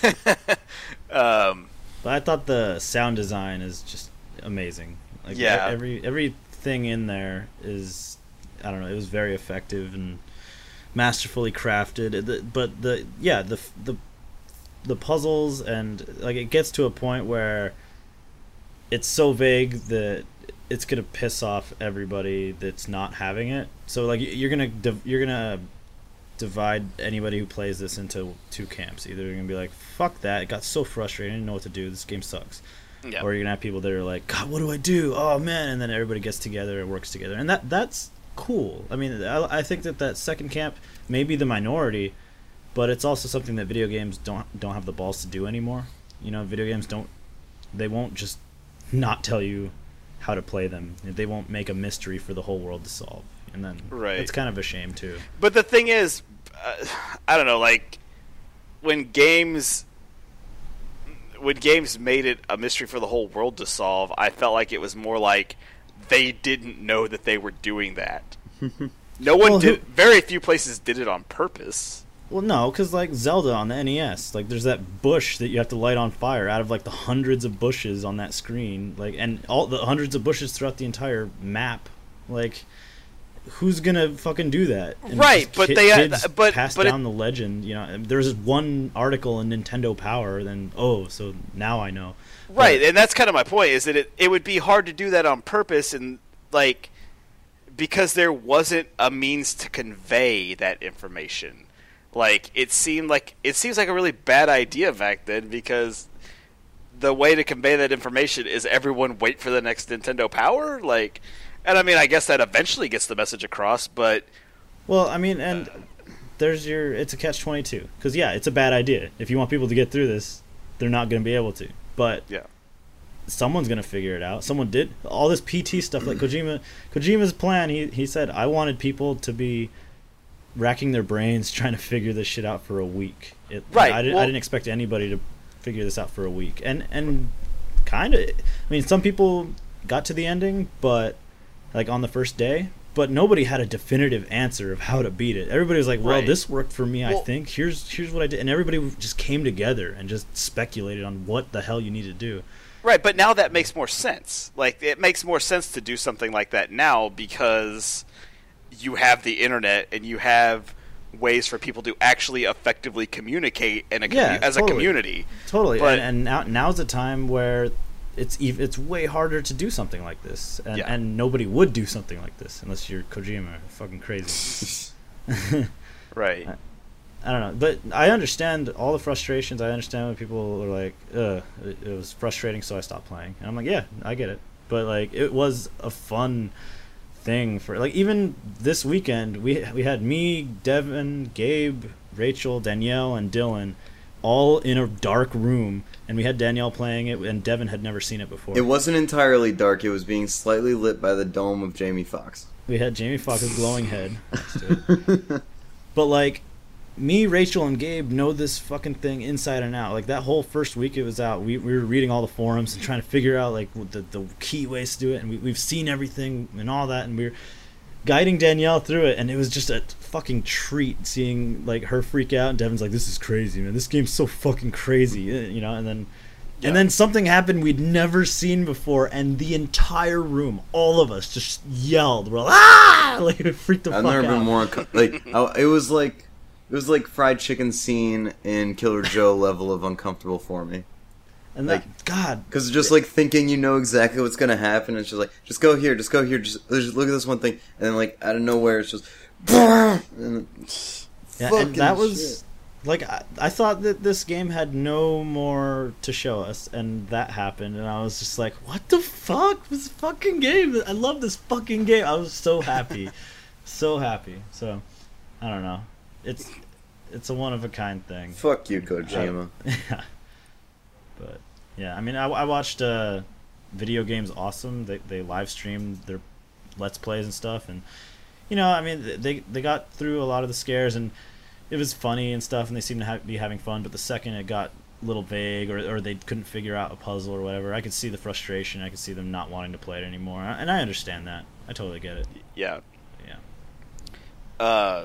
um, But I thought the sound design is just amazing. Like Yeah. e- every everything in there is, I don't know, it was very effective and masterfully crafted. The- But the yeah, the the the puzzles and like it gets to a point where it's so vague that it's gonna piss off everybody that's not having it. So like you're gonna div- you're gonna divide anybody who plays this into two camps. Either you're gonna be like, "Fuck that! It got so frustrating. I didn't know what to do. This game sucks." yeah. Or you're gonna have people that are like, "God, what do I do? Oh man!" And then everybody gets together and works together, and that that's cool. I mean, I, I think that that second camp may be the minority, but it's also something that video games don't don't have the balls to do anymore. You know, video games don't they won't just not tell you how to play them. They won't make a mystery for the whole world to solve, and then Right. it's kind of a shame too. But the thing is, uh, I don't know, like when games when games made it a mystery for the whole world to solve, I felt like it was more like they didn't know that they were doing that. No one Well, who- did. Very few places did it on purpose. Well, no, because like Zelda on the N E S, like there's that bush that you have to light on fire out of like the hundreds of bushes on that screen, like and all the hundreds of bushes throughout the entire map. Like, who's gonna fucking do that? And Right, just but ki- they, uh, kids but- pass but it- down the legend. You know, there's one article in Nintendo Power, then oh, so now I know. Right, and that's kind of my point. Is that it? It would be hard to do that on purpose, and like because there wasn't a means to convey that information. Like it seemed like it seems like a really bad idea back then because the way to convey that information is everyone wait for the next Nintendo Power. Like, and I mean, I guess that eventually gets the message across, but Well, I mean, and there's your it's a catch twenty-two because yeah, it's a bad idea. If you want people to get through this, they're not gonna be able to. But yeah, someone's gonna figure it out. Someone did all this P T stuff like Kojima. Kojima's plan. He he said I wanted people to be racking their brains trying to figure this shit out for a week. It, Right, I, didn't, well- I didn't expect anybody to figure this out for a week. And and kind of. I mean, some people got to the ending, but like on the first day. But nobody had a definitive answer of how to beat it. Everybody was like, "Well, Right. this worked for me. I Well- think here's here's what I did," and everybody just came together and just speculated on what the hell you need to do. right. But now that makes more sense. Like it makes more sense to do something like that now because you have the internet and you have ways for people to actually effectively communicate in a commu- Yeah, as totally. a community. Totally, But- and, and now now's a time where it's ev- it's way harder to do something like this, and, Yeah. and nobody would do something like this unless you're Kojima, fucking crazy. Right. I don't know, but I understand all the frustrations. I understand when people are like, "Ugh, it, it was frustrating, so I stopped playing." And I'm like, "Yeah, I get it," but like it was a fun thing for like even this weekend we we had me, Devin, Gabe, Rachel, Danielle, and Dylan all in a dark room, and we had Danielle playing it, and Devin had never seen it before. It wasn't entirely dark. It was being slightly lit by the dome of Jamie Foxx. We had Jamie Foxx's glowing head next to it. But like me, Rachel, and Gabe know this fucking thing inside and out. Like that whole first week it was out, we, we were reading all the forums and trying to figure out like the, the key ways to do it, and we, we've seen everything and all that, and we were guiding Danielle through it, and it was just a fucking treat seeing like her freak out, and Devin's like, "This is crazy, man. This game's so fucking crazy," eh, you know. And then Yeah. and then something happened we'd never seen before, and the entire room, all of us, just yelled. We're like, "Ah!" Like it freaked the I've fuck never out. been more unco- like I, it was like it was like fried chicken scene in Killer Joe level of uncomfortable for me. And Like, that, God, Because it's just like thinking you know exactly what's gonna happen. It's just like, just go here, just go here, just, just look at this one thing, and then like out of nowhere, it's just. And yeah, and that was like I, I thought that this game had no more to show us, and that happened, and I was just like, what the fuck? This fucking game! I love this fucking game. I was so happy, so happy. So I don't know. It's it's a one of a kind thing. Fuck you, Kojima. Yeah. But yeah, I mean, I, I watched uh, Video Games Awesome. They they live streamed their Let's Plays and stuff, and you know, I mean, they they got through a lot of the scares, and it was funny and stuff, and they seemed to have, be having fun. But the second it got a little vague, or or they couldn't figure out a puzzle or whatever, I could see the frustration. I could see them not wanting to play it anymore, and I understand that. I totally get it. Yeah. Yeah. Uh.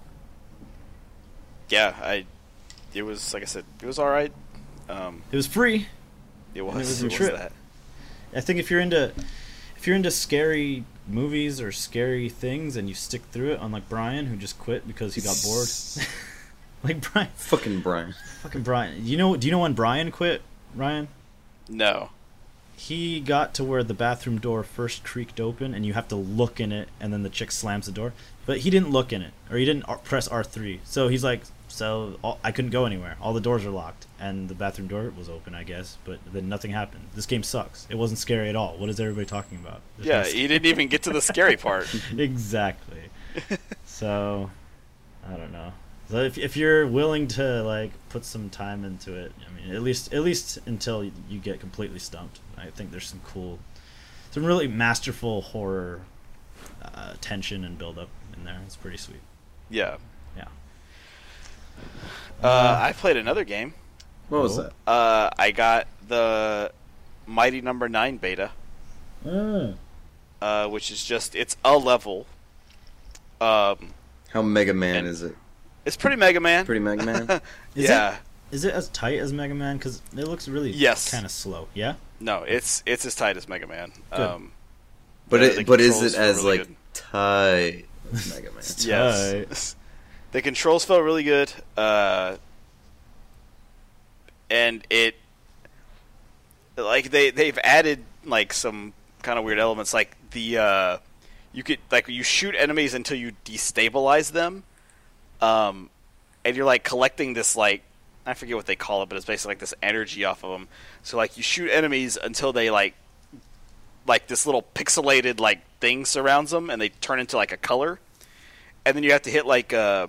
Yeah, I. It was like I said. It was all right. Um, It was free. it was. it was It a was, trip. that. I think if you're into if you're into scary movies or scary things and you stick through it, unlike Brian who just quit because he got bored. Like Brian, Fucking Brian. fucking Brian. You know? Do you know when Brian quit, Ryan? No. He got to where the bathroom door first creaked open, and you have to look in it, and then the chick slams the door. But he didn't look in it, or he didn't R- press R three. So he's like, so all, I couldn't go anywhere. All the doors are locked, and the bathroom door was open, I guess. But then nothing happened. This game sucks. It wasn't scary at all. What is everybody talking about? There's Yeah, no sc- he didn't even get to the scary part. Exactly. So, I don't know. So if if you're willing to like put some time into it, I mean, at least at least until you get completely stumped, I think there's some cool, some really masterful horror uh, tension and build up in there. It's pretty sweet. Yeah. Yeah. Uh, I played another game. What was Oh. that? Uh, I got the Mighty Number Nine beta, Mm. uh, which is just it's a level. Um, How Mega Man And- is it? it's pretty Mega Man. Pretty Mega Man? Is yeah. Is it as tight as Mega Man? Because it looks really Yes. kind of slow. Yeah. No, it's it's as tight as Mega Man. Good. Um, But the- it, the but is controls it feel as really like good. tight as Mega Man? Yes. The controls felt really good. Uh, and it like they they've added like some kind of weird elements like the uh, you could like you shoot enemies until you destabilize them. Um, and you're like collecting this like I forget what they call it, but it's basically like this energy off of them. So like you shoot enemies until they like like this little pixelated like thing surrounds them, and they turn into like a color. And then you have to hit like uh,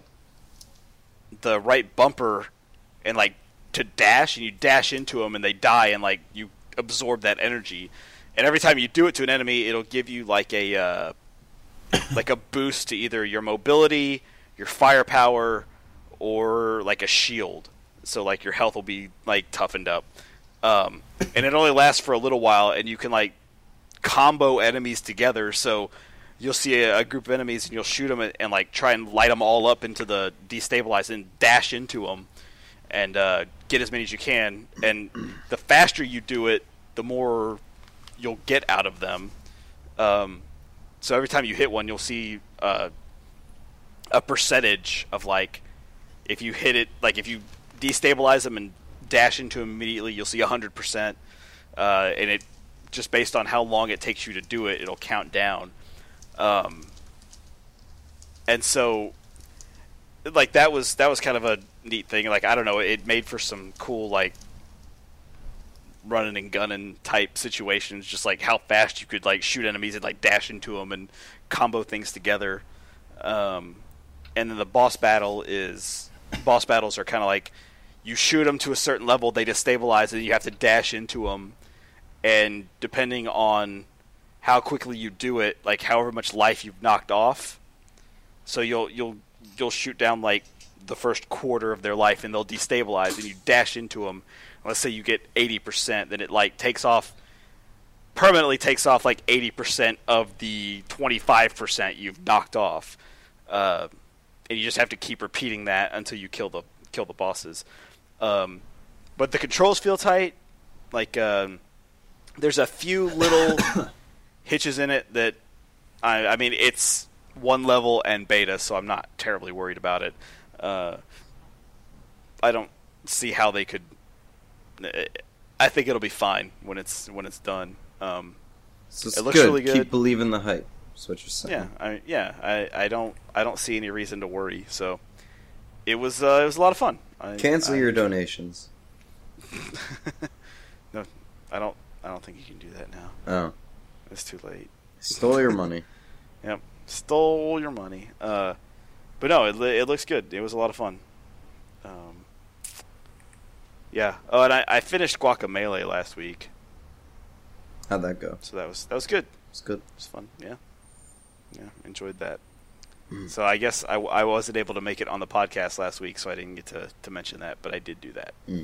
the right bumper and like to dash, and you dash into them, and they die, and like you absorb that energy. And every time you do it to an enemy, it'll give you like a uh, like a boost to either your mobility, your firepower, or like a shield. So like your health will be like toughened up, um, and it only lasts for a little while, and you can like combo enemies together. So you'll see a, a group of enemies, and you'll shoot them and, and like try and light them all up into the destabilize and dash into them, and uh, get as many as you can. And the faster you do it, the more you'll get out of them. Um, so every time you hit one, you'll see uh, a percentage of like if you hit it, like if you destabilize them and dash into them immediately, you'll see one hundred percent. Uh, and it just based on how long it takes you to do it, it'll count down. Um, and so, like that was that was kind of a neat thing. Like I don't know, it made for some cool like running and gunning type situations. Just like how fast you could like shoot enemies and like dash into them and combo things together. Um, and then the boss battle is boss battles are kind of like you shoot them to a certain level, they destabilize, and you have to dash into them. And depending on how quickly you do it, like however much life you've knocked off, so you'll you'll you'll shoot down like the first quarter of their life, and they'll destabilize, and you dash into them. Let's say you get eighty percent, then it like takes off permanently takes off like eighty percent of the twenty-five percent you've knocked off, uh, and you just have to keep repeating that until you kill the kill the bosses. Um, but the controls feel tight. Like um, there's a few little hitches in it that I, I mean it's one level and beta, so I'm not terribly worried about it. Uh, I don't see how they could. I think it'll be fine when it's when it's done. Um, So it's it looks good. really good. Keep believing the hype. That's what you're saying. Yeah, I, yeah. I, I don't I don't see any reason to worry. So it was uh, it was a lot of fun. I, Cancel I, your donations. No, I don't. I don't think you can do that now. Oh, It's too late. stole your money. Yep, stole your money. Uh, but no, it it looks good. It was a lot of fun. Um, yeah. Oh, and I, I finished Guacamelee last week, How'd that go? so that was that was good. It's good. It was fun. Yeah. Yeah, enjoyed that. So I guess I, I wasn't able to make it on the podcast last week, so I didn't get to, to mention that, but I did do that. Mm.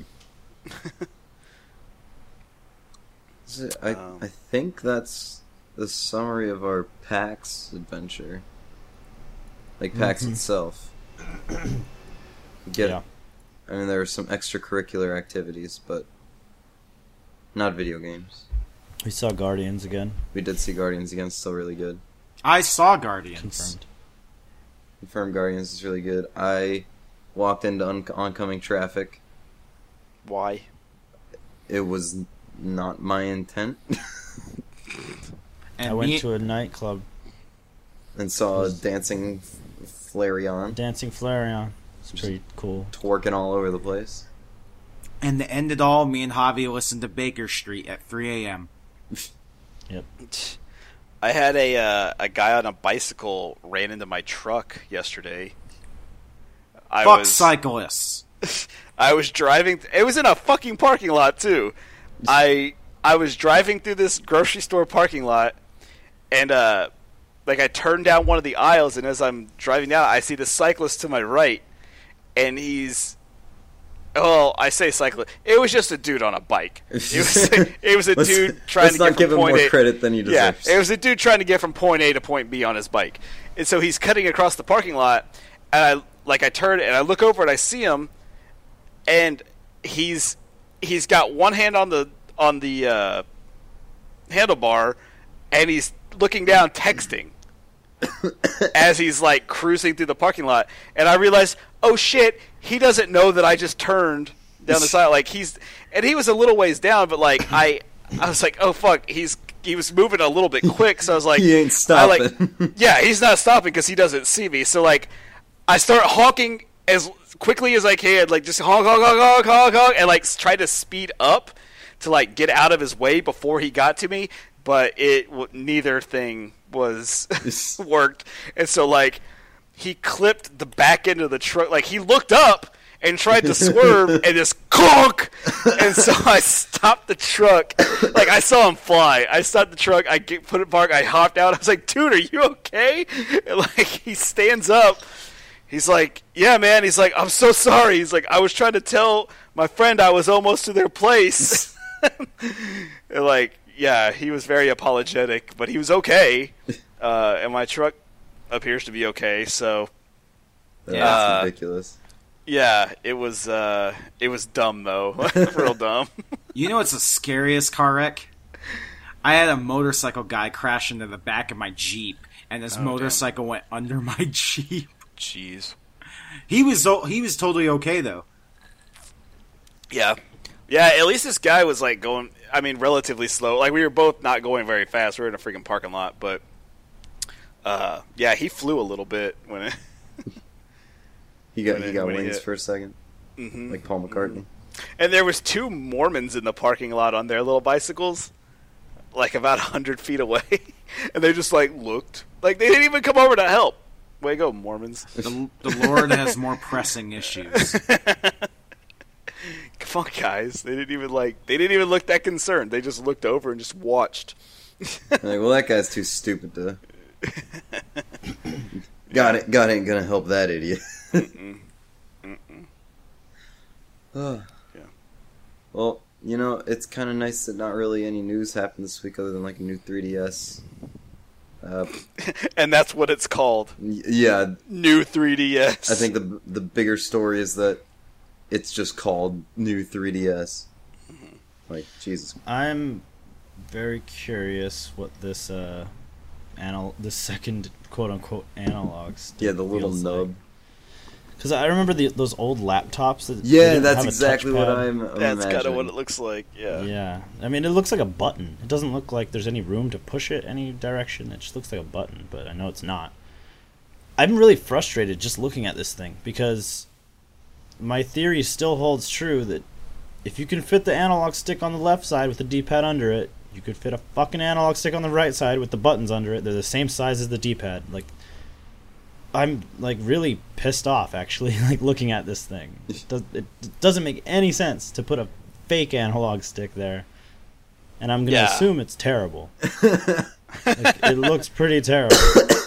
Is it- I Um, I think that's the summary of our PAX adventure. Like PAX Mhm. itself. Get Yeah. I mean, there were some extracurricular activities, but not video games. We saw Guardians again. We did see Guardians again, still really good. I saw Guardians. Confirmed. Confirmed Guardians is really good. I walked into un- oncoming traffic. Why? It was not my intent. And I went me, to a nightclub, And saw a dancing Flareon Dancing Flareon. It's pretty cool. twerking all over the place. and to end it all, me and Javi listened to Baker Street at three a.m. Yep. I had a uh, a guy on a bicycle ran into my truck yesterday. I Fuck was cyclists. I was driving. It was in a fucking parking lot too. I I was driving through this grocery store parking lot, and uh, like I turned down one of the aisles, and as I'm driving down, I see the cyclist to my right, and he's. Oh, I say cyclist. It was just a dude on a bike. It was, it was a Let's- dude trying let's to not get give from him point more A. credit than he Yeah, deserves. it was a dude trying to get from point A to point B on his bike, and so he's cutting across the parking lot, and I like I turn and I look over and I see him, and he's he's got one hand on the on the uh, handlebar, and he's looking down texting as he's like cruising through the parking lot, and I realized, oh shit, he doesn't know that I just turned down the side. Like he's and he was a little ways down, but like I I was like, oh fuck, he's he was moving a little bit quick, so I was like, He ain't I like, stopping. yeah, he's not stopping because he doesn't see me. So like, I start honking as quickly as I can, like just honk, honk, honk, honk, honk, honk, and like try to speed up to like get out of his way before he got to me. But it w- neither thing was worked, and so like he clipped the back end of the truck. Like he looked up and tried to swerve and just conk. And so I stopped the truck. Like I saw him fly. I stopped the truck. I get, put it park. I hopped out. I was like, dude, are you okay? And like he stands up. He's like, yeah, man. He's like, I'm so sorry. He's like, I was trying to tell my friend I was almost to their place. And like, yeah, he was very apologetic, but he was okay. Uh, and my truck appears to be okay. So That's Uh, ridiculous. yeah, it was uh, it was dumb though, real dumb. You know what's the scariest car wreck? I had a motorcycle guy crash into the back of my Jeep, and this Oh, motorcycle went under my Jeep. Jeez. He was o- he was totally okay though. Yeah, yeah. At least this guy was like going. I mean, relatively slow. Like we were both not going very fast. We were in a freaking parking lot, but uh, yeah, he flew a little bit when it. He got when he it- got when he wings hit. for a second, Mhm. like Paul McCartney. And there was two Mormons in the parking lot on their little bicycles, like about a hundred feet away, and they just like looked, like they didn't even come over to help. Way to go, Mormons! The, the Lord has more pressing issues. Come on, guys! They didn't even like. They didn't even look that concerned. They just looked over and just watched. Like, well, that guy's too stupid to. God, it, God ain't gonna help that idiot. Mm-mm. Mm-mm. Oh. Yeah. Well, you know, it's kind of nice that not really any news happened this week other than like a new three D S. Uh, And that's what it's called. y- yeah, New three D S. I think the the bigger story is that it's just called new three D S. Like Jesus. I'm very curious what this uh, anal this second quote unquote analog stick Yeah, the little feels nub. like. Because I remember the, those old laptops. That Yeah, didn't that's have a exactly what touchpad. I'm, I'm That's kind of imagining. what it looks like. Yeah. Yeah, I mean, it looks like a button. It doesn't look like there's any room to push it any direction. It just looks like a button, but I know it's not. I'm really frustrated just looking at this thing because my theory still holds true that if you can fit the analog stick on the left side with the D-pad under it, you could fit a fucking analog stick on the right side with the buttons under it. They're the same size as the D-pad. Like, I'm like really pissed off actually, like looking at this thing. It, does, it doesn't make any sense to put a fake analog stick there, and I'm gonna Yeah. assume it's terrible. Like, it looks pretty terrible.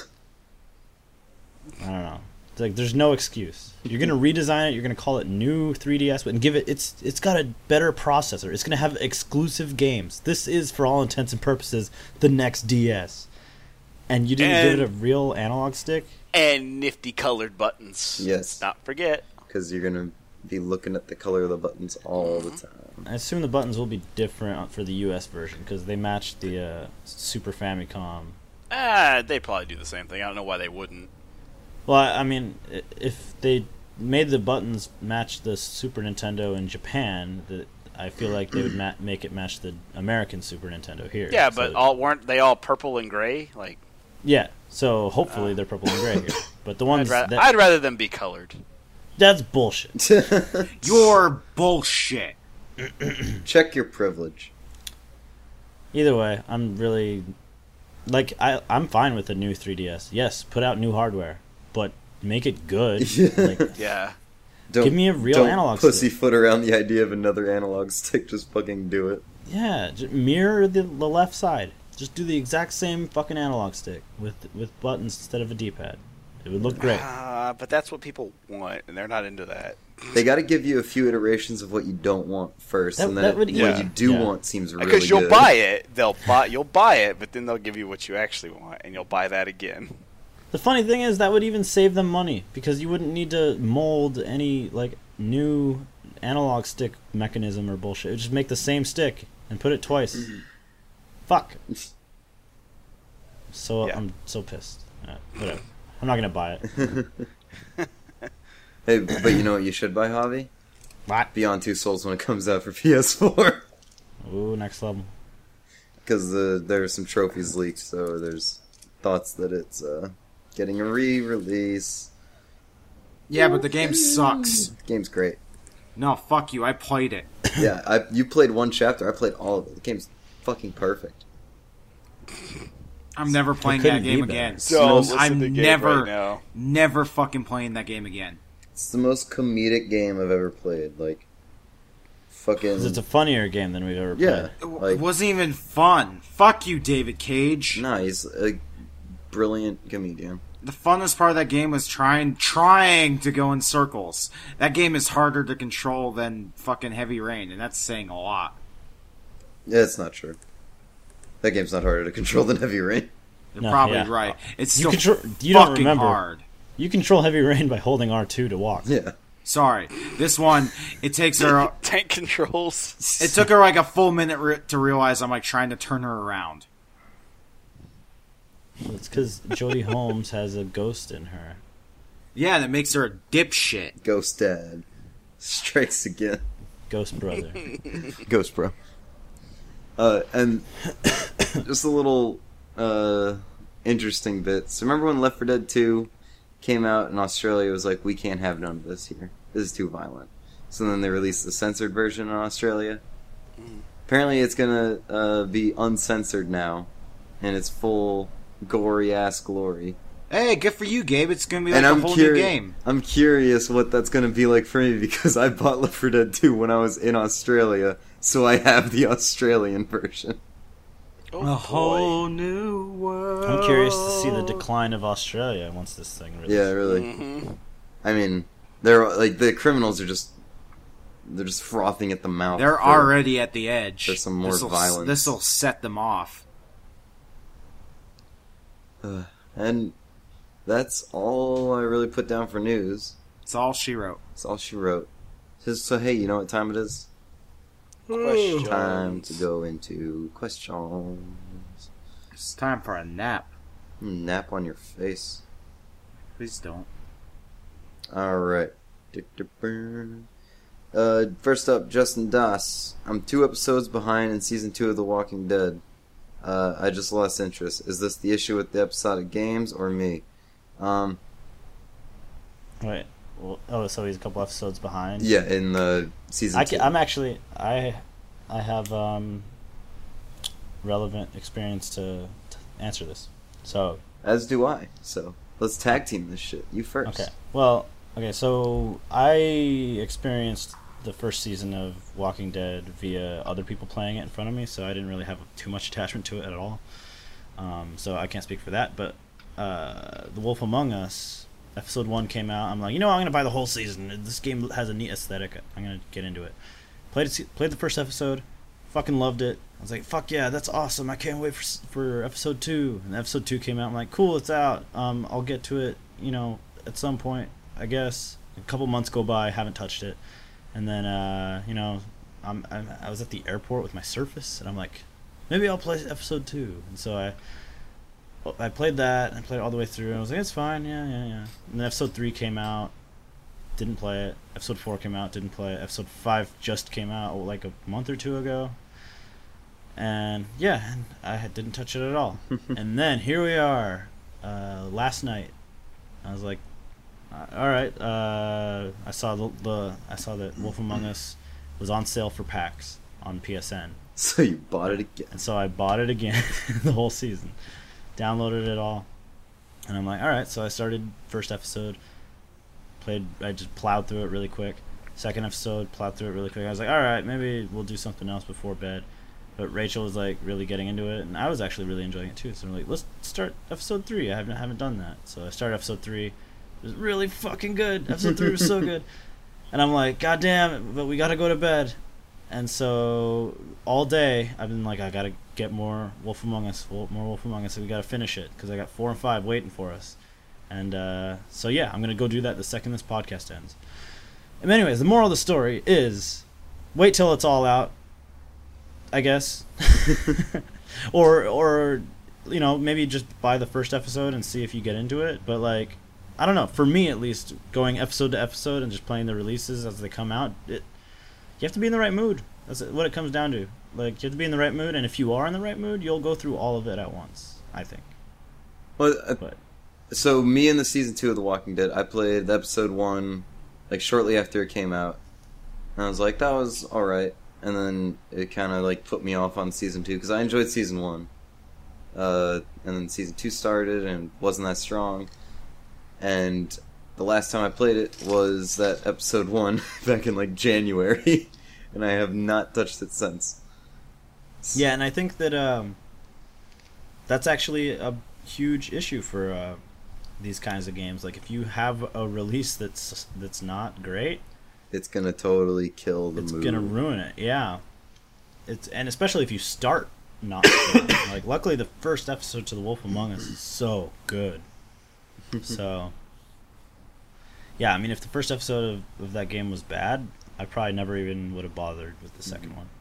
I don't know. It's like there's no excuse. You're gonna redesign it. You're gonna call it new three D S, and give it. It's it's got a better processor. It's gonna have exclusive games. This is, for all intents and purposes, the next D S. And you didn't give it a And- real analog stick. And nifty colored buttons. Yes. Not forget. Because you're going to be looking at the color of the buttons all the time. I assume the buttons will be different for the U S version because they match the uh, Super Famicom. Ah, they probably do the same thing. I don't know why they wouldn't. Well, I I mean, i- if they made the buttons match the Super Nintendo in Japan, the, I feel like they would ma- make it match the American Super Nintendo here. Yeah, but So- all weren't they all purple and gray? Like, yeah. So hopefully they're purple and gray here. But the I'd, ones ra- that I'd rather them be colored. that's bullshit. You're bullshit. Check your privilege. Either way, I'm really like I I'm fine with the new three D S. Yes, put out new hardware, but make it good. Like, Yeah. Don't, Give me a real don't analog stick. pussyfoot around the idea of another analog stick. Just fucking do it. yeah, just mirror the, the left side. Just do the exact same fucking analog stick with with buttons instead of a D-pad. It would look great. Uh, but that's what people want, and they're not into that. They got to give you a few iterations of what you don't want first, That- and then that it- would what Yeah. you do Yeah. want seems really Because you'll good. buy it, they'll buy you'll buy it, but then they'll give you what you actually want, and you'll buy that again. The funny thing is that would even save them money because you wouldn't need to mold any like new analog stick mechanism or bullshit. It would just make the same stick and put it twice. Fuck. So Yeah. I'm so pissed. Uh, whatever. I'm not gonna buy it. Hey, but you know what you should buy, Javi? What? Beyond Two Souls when it comes out for P S four. Ooh, next level. Because uh, there are some trophies leaked, so there's thoughts that it's uh, getting a re-release. Yeah, but the game sucks. Game's great. No, fuck you. I played it. Yeah, I, you played one chapter. I played all of it. The game's fucking perfect. I'm never playing couldn't that game be better. again. Don't listen I'm to Gabe never, right now. never fucking playing that game again. It's the most comedic game I've ever played. Like, fucking... 'Cause it's a funnier game than we've ever yeah, played. It w- like, wasn't even fun. Fuck you, David Cage. nah, he's a brilliant comedian. The funnest part of that game was trying, trying to go in circles. That game is harder to control than fucking Heavy Rain, and that's saying a lot. Yeah, it's not true. That game's not harder to control than Heavy Rain. You're No, probably yeah. right. It's You still control- you don't fucking remember. hard. You control Heavy Rain by holding R two to walk. Yeah. Sorry, this one it takes her. Tank controls. It took her like a full minute re- to realize I'm like trying to turn her around. It's because Jodie Holmes has a ghost in her. Yeah, that makes her a dipshit. Ghost Dad strikes again. Ghost brother. Ghost Bro. Uh, and just a little uh, interesting bit. So remember when Left four Dead two came out in Australia? It was like, we can't have none of this here. This is too violent. So then they released the censored version in Australia. Apparently it's going to uh, be uncensored now. And it's full gory ass glory. Hey, good for you, Gabe. It's gonna be like And a I'm whole curi- new game. I'm curious what that's going to be like for me because I bought Left four Dead two when I was in Australia, so I have the Australian version. Oh, A boy. whole new world. I'm curious to see the decline of Australia once this thing releases. Yeah, really. Mhm. I mean, they're like the criminals are just they're just frothing at the mouth. They're for- already at the edge. for some more This'll- violence. This'll set them off. Uh, and that's all I really put down for news. It's all she wrote. That's all she wrote. Says, so hey, you know what time it is? Questions. Time to go into questions. It's time for a nap. Nap on your face. Please don't. All right. Uh, first up, Justin Das. I'm two episodes behind in season two of The Walking Dead. Uh, I just lost interest. Is this the issue with the episodic games or me? Um, Wait. Well, oh, so he's a couple episodes behind. yeah, in the season I two. can, I'm actually I I have um, relevant experience to, to answer this. So As do I. So let's tag team this shit. You first. okay. Well, okay. So I experienced the first season of Walking Dead via other people playing it in front of me, so I didn't really have too much attachment to it at all. Um, so I can't speak for that. But uh, The Wolf Among Us, episode one came out. I'm like, you know, I'm gonna buy the whole season. This game has a neat aesthetic. I'm gonna get into it. Played it, played the first episode, fucking loved it. I was like, fuck yeah, that's awesome. I can't wait for for episode two. And episode two came out. I'm like, cool, it's out. Um, I'll get to it, you know, at some point, I guess. A couple months go by, haven't touched it. And then, uh, you know, I'm, I'm I was at the airport with my Surface, and I'm like, maybe I'll play episode two. And so I I played that, and I played it all the way through, and I was like, it's fine, yeah, yeah, yeah. And then episode three came out, didn't play it. Episode four came out, didn't play it. Episode five just came out, like a month or two ago. And, yeah, and I had- didn't touch it at all. And then, here we are, uh, last night. I was like, uh, all right. Uh, I saw the, the I saw that Wolf Among Us was on sale for PAX on P S N, So you bought it again. and so I bought it again, the whole season, downloaded it all, and I'm like, all right. So I started first episode, played. I just plowed through it really quick. Second episode, plowed through it really quick. I was like, all right, maybe we'll do something else before bed. But Rachel was like really getting into it, and I was actually really enjoying it too. So I'm like, let's start episode three. I haven't haven't done that, so I started episode three. It was really fucking good. Episode three was so good, and I'm like, god damn, but we gotta go to bed. And so all day I've been like, I gotta get more Wolf Among Us, more Wolf Among Us. So we gotta finish it because I got four and five waiting for us. And uh, so yeah, I'm gonna go do that the second this podcast ends. And anyways, the moral of the story is, wait till it's all out, I guess, or or you know, maybe just buy the first episode and see if you get into it. But like, I don't know. For me, at least, going episode to episode and just playing the releases as they come out, it, you have to be in the right mood. That's what it comes down to. Like, you have to be in the right mood, and if you are in the right mood, you'll go through all of it at once, I think. Well, uh, But so me in the season two of The Walking Dead, I played the episode one, like shortly after it came out, and I was like, that was all right. And then it kind of like put me off on season two because I enjoyed season one, uh, and then season two started and wasn't that strong. And the last time I played it was that episode one back in like January, and I have not touched it since. yeah, and I think that um, that's actually a huge issue for uh, these kinds of games. Like, if you have a release that's that's not great, It's gonna totally kill the it's mood. gonna ruin it. Yeah, it's and especially if you start not strong. Like, luckily the first episode to The Wolf Among Us is so good. So yeah, I mean, if the first episode of, of that game was bad, I probably never even would have bothered with the second one.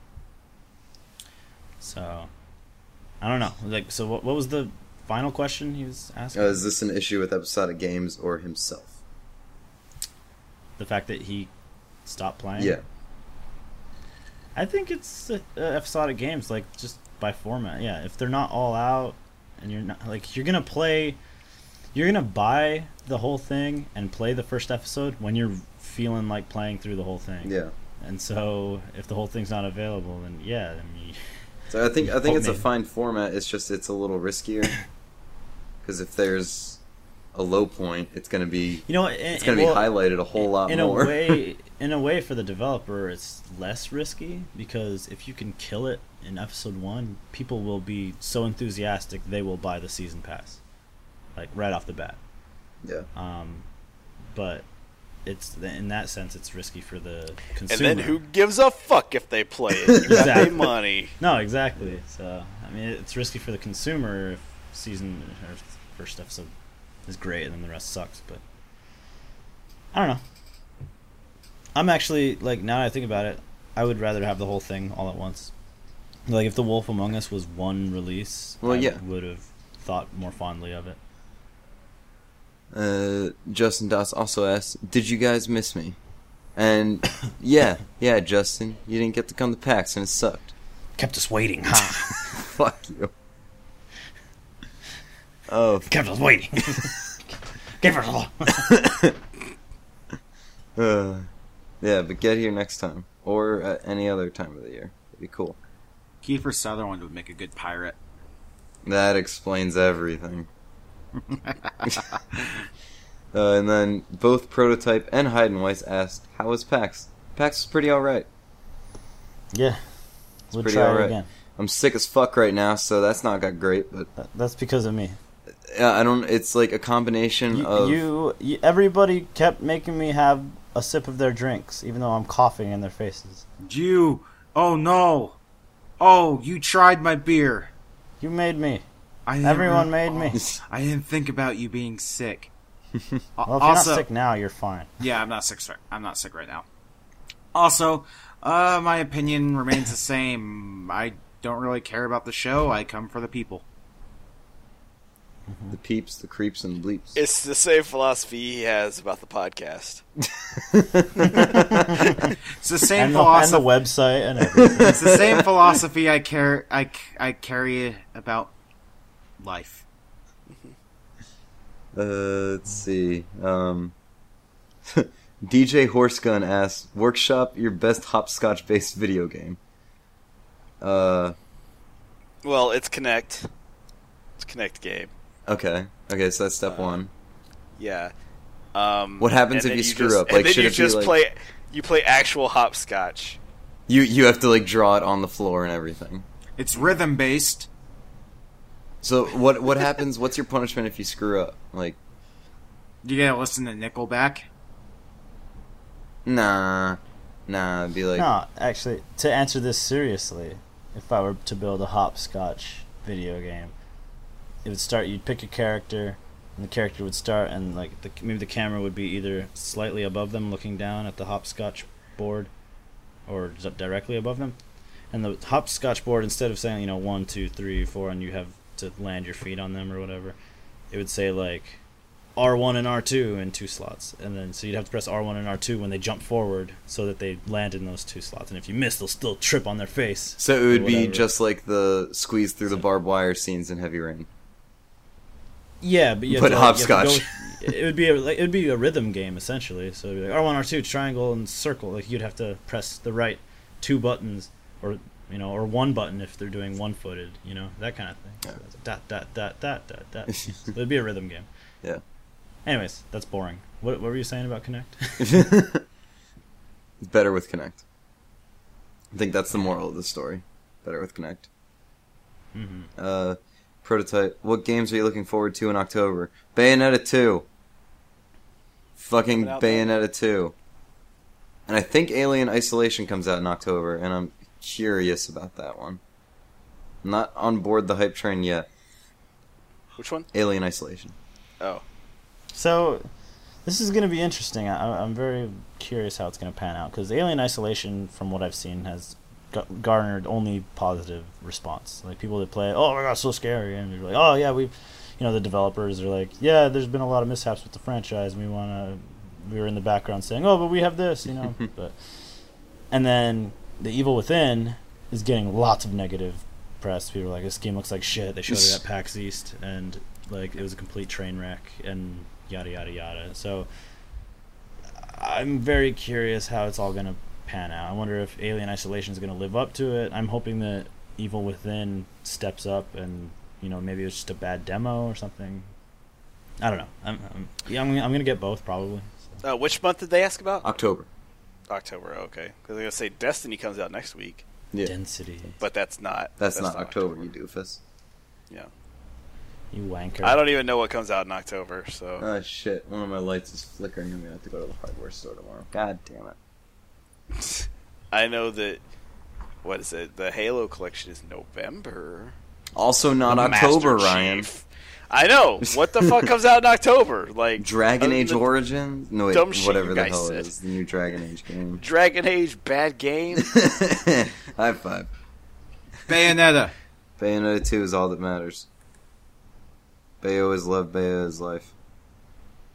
So I don't know. Like, so what, what was the final question he was asking? Uh, is this an issue with episodic games or himself? The fact that he stopped playing? Yeah. I think it's uh, episodic games, like, just by format. Yeah, if they're not all out, and you're not, like, you're gonna play, you're gonna buy the whole thing and play the first episode when you're feeling like playing through the whole thing. Yeah. And so, if the whole thing's not available, then yeah, I mean, So I think I think it's a Homemade. fine format. It's just it's a little riskier because if there's a low point, it's gonna be you know, it's gonna be highlighted a whole lot in more. a way, in a way, for the developer, it's less risky because if you can kill it in episode one, people will be so enthusiastic they will buy the season pass, like right off the bat. Yeah. Um, but it's in that sense, it's risky for the And consumer. then who gives a fuck if they play it? You got Exactly. their money. No, exactly. So I mean, it's risky for the consumer if season or first episode is great and then the rest sucks. But I don't know. I'm actually, like, now that I think about it, I would rather have the whole thing all at once. Like, if The Wolf Among Us was one release, Well, I yeah. would have thought more fondly of it. Uh, Justin Doss also asked, "Did you guys miss me?" And yeah, yeah, Justin, you didn't get to come to PAX, and it sucked. Kept us waiting, huh? Fuck you. Oh, Kept us waiting. Give us all. uh, yeah, but get here next time, or at any other time of the year. It'd be cool. Kiefer Sutherland would make a good pirate. That explains everything. Uh, and then both Prototype and Heidenweiss asked, "How was PAX?" PAX was pretty alright. Yeah. We'll pretty try alright. it again. I'm sick as fuck right now, so that's not got great, but That- That's because of me. uh, I don't. It's like a combination You, of. you, you, everybody kept making me have a sip of their drinks, even though I'm coughing in their faces. You. Oh no. Oh, you tried my beer. You made me. I didn't Everyone re- made me. Oh, I didn't think about you being sick. Well, if also, you're not sick now, you're fine. yeah, I'm not sick. Sorry. I'm not sick right now. Also, uh, my opinion remains the same. I don't really care about the show. I come for the people. The peeps, the creeps, and the bleeps. It's the same philosophy he has about the podcast. It's the same And the, and philosophy. the website and everything. It's the same philosophy I care. I, I carry about life. Uh, let's see. Um, D J Horsegun asks, "Workshop your best hopscotch-based video game." Uh, Well, it's Connect. It's Connect game. okay. Okay, so that's step Uh, one. Yeah. Um, What happens and if then you screw just, up? And Like, then should you it be just like- play. You play actual hopscotch. You you have to like draw it on the floor and everything. It's rhythm based. So what what happens? What's your punishment if you screw up? Like, You gotta listen to Nickelback. nah, nah. It'd be like, No, actually, to answer this seriously, if I were to build a hopscotch video game, it would start. You'd pick a character, and the character would start, and like the, maybe the camera would be either slightly above them, looking down at the hopscotch board, or d- directly above them. And the hopscotch board, instead of saying you know one, two, three, four, and you have to land your feet on them or whatever, it would say like R one and R two in two slots, and then so you'd have to press R one and R two when they jump forward so that they land in those two slots, and if you miss, they'll still trip on their face. so it would or be whatever. just like the squeeze through the barbed wire scenes in Heavy Rain. Yeah, but you have But to, like, you have to hopscotch. go- it would be a like, it would be a rhythm game essentially. So it'd be like R one, R two, triangle, and circle. Like you'd have to press the right two buttons, or you know, or one button if they're doing one-footed. You know, that kind of thing. So it's like dot dot dot dot dot dot. So it'd be a rhythm game. Yeah. Anyways, that's boring. What what were you saying about Connect? It's better with Connect. I think that's the moral of the story. Better with Connect. mm-hmm. Uh, Prototype. What games are you looking forward to in October? Bayonetta two. Fucking Coming out then. Bayonetta two. And I think Alien Isolation comes out in October, and I'm curious about that one. I'm not on board the hype train yet. Which one? Alien Isolation. Oh. So, this is going to be interesting. I, I'm very curious how it's going to pan out because Alien Isolation, from what I've seen, has ga- garnered only positive response. Like people that play, oh my god, so scary, and they're like, oh yeah, we, you know, the developers are like, yeah, there's been a lot of mishaps with the franchise. We want to. We were in the background saying, oh, but we have this, you know. but and then the Evil Within is getting lots of negative press. People are like, this game looks like shit. They showed it at PAX East, and like it was a complete train wreck, and yada yada yada. So I'm very curious how it's all gonna pan out. I wonder if Alien Isolation is gonna live up to it. I'm hoping that Evil Within steps up, and you know maybe it's just a bad demo or something. I don't know. I'm I'm, yeah, I'm, I'm gonna get both probably. So. Uh, which month did they ask about? October. October. Okay. Because I was gonna say Destiny comes out next week, Yeah. Density, but that's not. That's, not, October, you doofus. Yeah. you wanker. I don't even know what comes out in October. So. Oh shit, one of my lights is flickering. I'm gonna have to go to the hardware store tomorrow. God damn it. I know that. What is it? The Halo collection is November. Also not The October, Master Ryan. Chief. I know. What the fuck comes out in October? Like Dragon other Age than Origins? No, wait, dumb shit whatever you the guys hell said. it is. The new Dragon Age game. Dragon Age bad game. High five. Bayonetta. Bayonetta two is all that matters. Bayo is love, Bayo is life.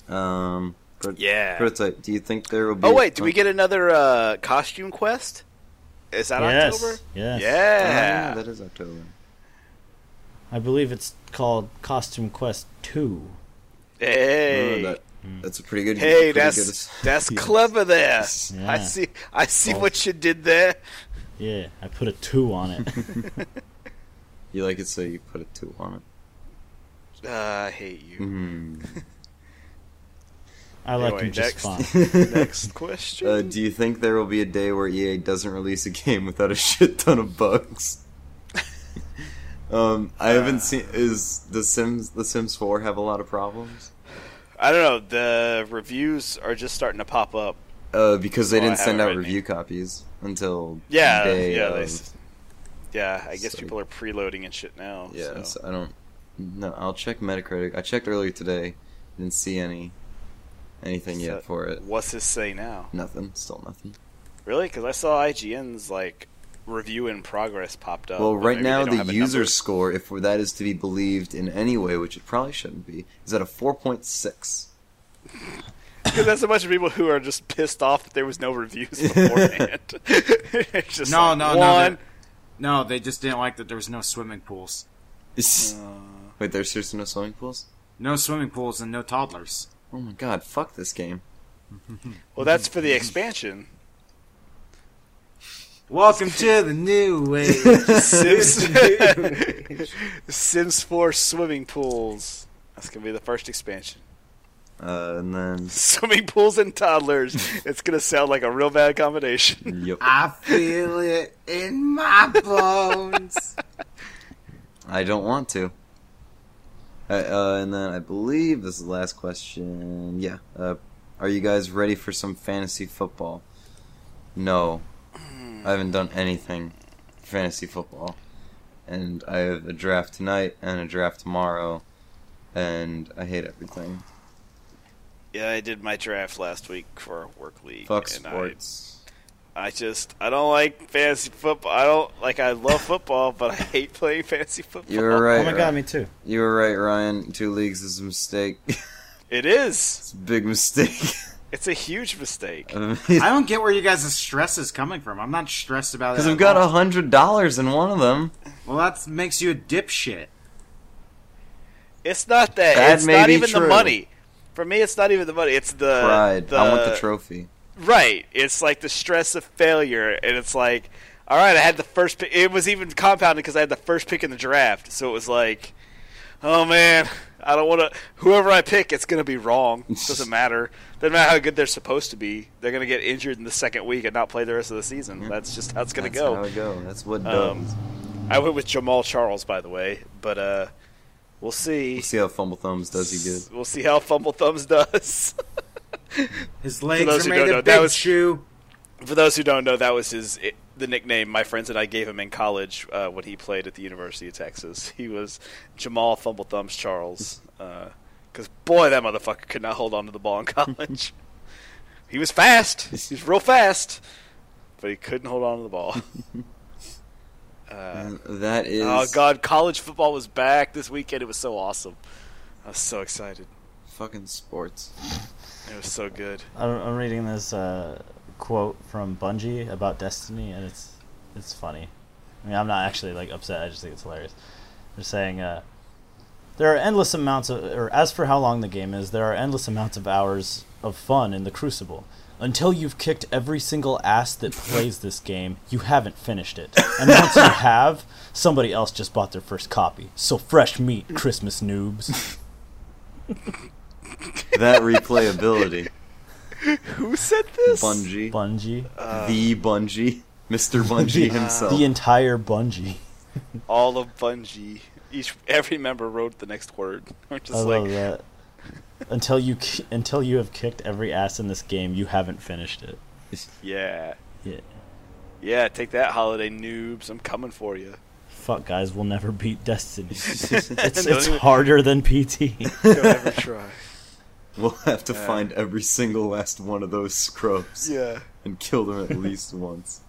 Um, pro- Yeah. Prototype. Do you think there will be? Oh wait, do we get another uh, costume quest? Is that Yes, October? yes. Oh, Yeah. yeah, that is October. I believe it's called Costume Quest two. Hey. Oh, that, that's a pretty good. Hey, pretty that's good, that's yeah. clever there. Yeah. I see. I see Oh. what you did there. Yeah, I put a two on it. You like it, so you put a two on it. Uh, I hate you. Hmm. I like Anyway, him just next. fine. Next question. Uh, do you think there will be a day where E A doesn't release a game without a shit ton of bugs? um, I haven't Uh. seen. Is the Sims the Sims four have a lot of problems? I don't know. The reviews are just starting to pop up. Uh, because they Well, I didn't send haven't out read review copies until Yeah, the day yeah, of. they s- Yeah, I guess So- people are preloading and shit now. Yeah, so. so I don't. No, I'll check Metacritic. I checked earlier today. Didn't see any anything So, yet for it. What's this say now? Nothing. Still nothing. Really? Because I saw I G N's like review in progress popped up. Well, but right maybe now they don't the have a user number. score, if that is to be believed in any way, which it probably shouldn't be, is at a four point six. Because that's a bunch of people who are just pissed off that there was no reviews beforehand. It's just No, like, no, no, one. they- No, they just didn't like that there was no swimming pools. Uh, Wait, there's seriously no swimming pools? No swimming pools and no toddlers. Oh my god, fuck this game. well, that's for the expansion. Welcome to the new age. Sims, Sims four swimming pools. That's gonna be the first expansion. Uh, and then, Swimming pools and toddlers. It's gonna sound like a real bad combination. yep. I feel it in my bones. I don't want to. Uh, uh, and then I believe this is the last question. Yeah. Uh, are you guys ready for some fantasy football? No. I haven't done anything for fantasy football. And I have a draft tonight and a draft tomorrow. And I hate everything. Yeah, I did my draft last week for our work league. Fuck and sports. I, I just I don't like fantasy football. I don't like. I love football, but I hate playing fantasy football. You were right. Oh my god, Ryan. me too. You were right, Ryan. Two leagues is a mistake. It is. It's a big mistake. It's a huge mistake. I don't get where you guys' stress is coming from. I'm not stressed about it. Because at I've got all. a hundred dollars in one of them. Well, that makes you a dipshit. It's not that. That it's may not be even the true. money. For me, it's not even the money. It's the Pride. The, I want the trophy. Right. It's like the stress of failure, and it's like, all right, I had the first pick. It was even compounded because I had the first pick in the draft. So it was like, oh man, I don't want to. Whoever I pick, it's going to be wrong. It doesn't matter. Doesn't matter how good they're supposed to be. They're going to get injured in the second week and not play the rest of the season. Yeah. That's just how it's going to That's go. how it go. That's what Um, does. I went with Jamal Charles, by the way, but uh, we'll see. We'll see how Fumble Thumbs does you good. We'll see how Fumble Thumbs does. His those legs who are don't made know, of that big was- shoe. For those who don't know, that was his it, the nickname my friends and I gave him in college uh, when he played at the University of Texas. He was Jamal Fumble Thumbs Charles. Because, boy, that motherfucker could not hold on to the ball in college. He was fast. He was real fast. But he couldn't hold on to the ball. Uh, And that is. oh, God. College football was back this weekend. It was so awesome. I was so excited. Fucking sports. It was so good. I'm, I'm reading this uh, quote from Bungie about Destiny, and it's it's funny. I mean, I'm not actually like upset. I just think it's hilarious. They're saying uh, there are endless amounts of, or as for how long the game is, there are endless amounts of hours of fun in the Crucible. Until you've kicked every single ass that plays this game, you haven't finished it. And once you have, somebody else just bought their first copy. So fresh meat, Christmas noobs. That replayability. Who said this? Bungie. Bungie. Uh, the Bungie. Mister Bungie himself. The entire Bungie. all of Bungie. Each every member wrote the next word. We're just I like, love that. Until you ki- until you have kicked every ass in this game, you haven't finished it. yeah, Yeah. yeah. Take that, holiday noobs. I'm coming for you. Fuck, guys, we'll never beat Destiny. It's Don't it's even- harder than P T. Don't ever try. We'll have to Yeah. find every single last one of those scrubs Yeah. and kill them at least once.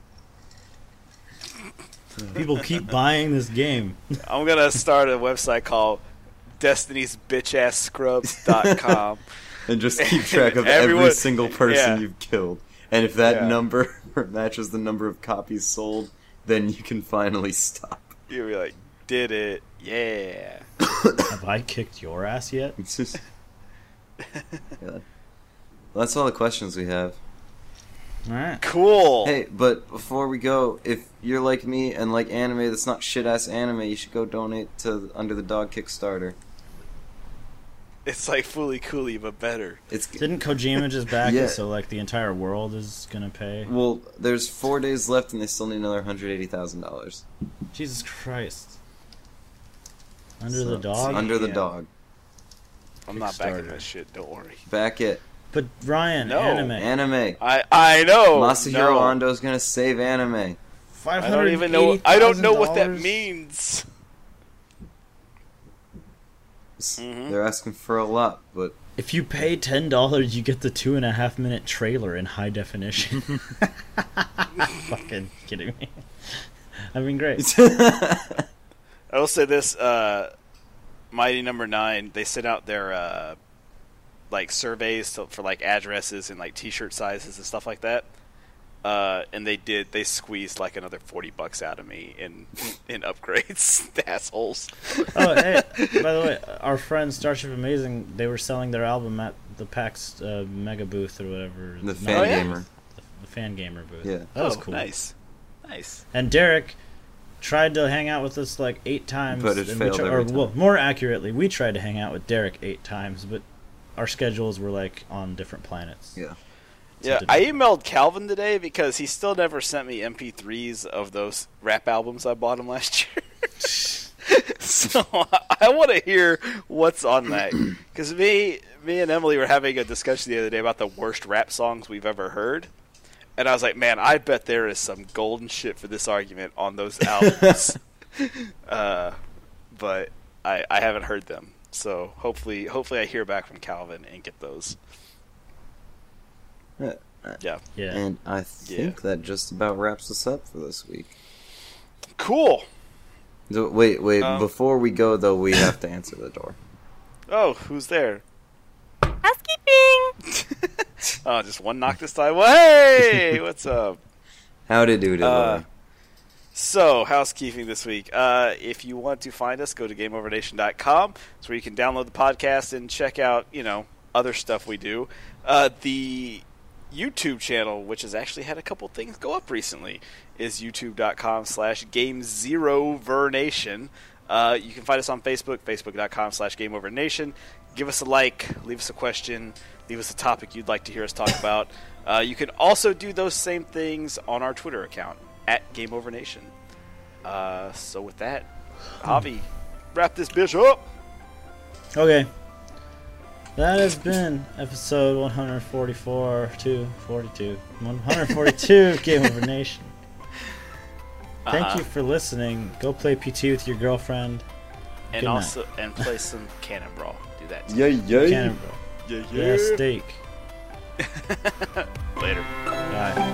People keep buying this game. I'm gonna start a website called Destiny's Bitch Ass Scrubs dot com. and just keep track of Everyone- every single person yeah. you've killed. And if that Yeah. number matches the number of copies sold, then you can finally stop. You'll be like, did it? Yeah. Have I kicked your ass yet? It's just... Yeah. Well, that's all the questions we have. All right. Cool. Hey, but before we go, if you're like me and like anime that's not shit-ass anime, you should go donate to Under the Dog Kickstarter. It's like Fooly Cooley, but better. It's Didn't Kojima just back Yeah. it so like the entire world is gonna pay? Well, there's four days left and they still need another one hundred eighty thousand dollars. Jesus Christ. Under the dog? Under the Yeah. dog. I'm not backing Kickstarter. that shit. Don't worry. Back it. But Ryan, No. anime. Anime. I I know. Masahiro no. Ando's gonna save anime. Five I hundred. don't even know. I don't know what that means. Mhm. They're asking for a lot, but If you pay ten dollars, you get the two and a half minute trailer in high definition. Fucking kidding me? I mean, great. I will say this: uh, Mighty Number Nine. They sent out their uh, like surveys to, for like addresses and like T-shirt sizes and stuff like that. Uh, and they did. They squeezed like another forty bucks out of me in in upgrades. The assholes. Oh, hey, by the way, our friend Starship Amazing, they were selling their album at the PAX uh, Mega booth or whatever. the Not- fan Oh, yeah? gamer. The, the fan gamer booth. Yeah. That was Oh, cool. Nice, nice. And Derek tried to hang out with us like eight times. But it and we failed tri- every or, time. Well, more accurately, we tried to hang out with Derek eight times, but our schedules were like on different planets. Yeah. So Yeah, did- I emailed Calvin today because he still never sent me M P threes of those rap albums I bought him last year. So I, I want to hear what's on that, because me, me and Emily were having a discussion the other day about the worst rap songs we've ever heard, and I was like, man, I bet there is some golden shit for this argument on those albums. uh, but I, I haven't heard them, so hopefully, hopefully I hear back from Calvin and get those. Yeah. Yeah, Yeah. And I think that just about wraps us up for this week. cool. So, wait, wait. Um, Before we go, though, we have to answer the door. Oh, who's there? Housekeeping! Oh, just one knock this time. Well, hey, what's up? Howdy doody, Uh, Lori. So, housekeeping this week. Uh, if you want to find us, go to game over nation dot com. It's where you can download the podcast and check out, you know, other stuff we do. Uh, the YouTube channel, which has actually had a couple things go up recently, is youtube dot com slash game zero vernation. Uh, you can find us on Facebook, facebook dot com slash game over nation. Give us a like, leave us a question, leave us a topic you'd like to hear us talk about. Uh, you can also do those same things on our Twitter account, at Game Over Nation. Uh, so with that, Javi, wrap this bitch up. Okay. That has been episode one forty-four to forty-two. one forty-two Game Over Nation. Thank Uh-huh. you for listening. Go play P T with your girlfriend. And Good night. also, and play some Cannon Brawl. Do that too. Yeah, yeah. Cannon Bro. Yeah, Yeah, steak. Later. Bye.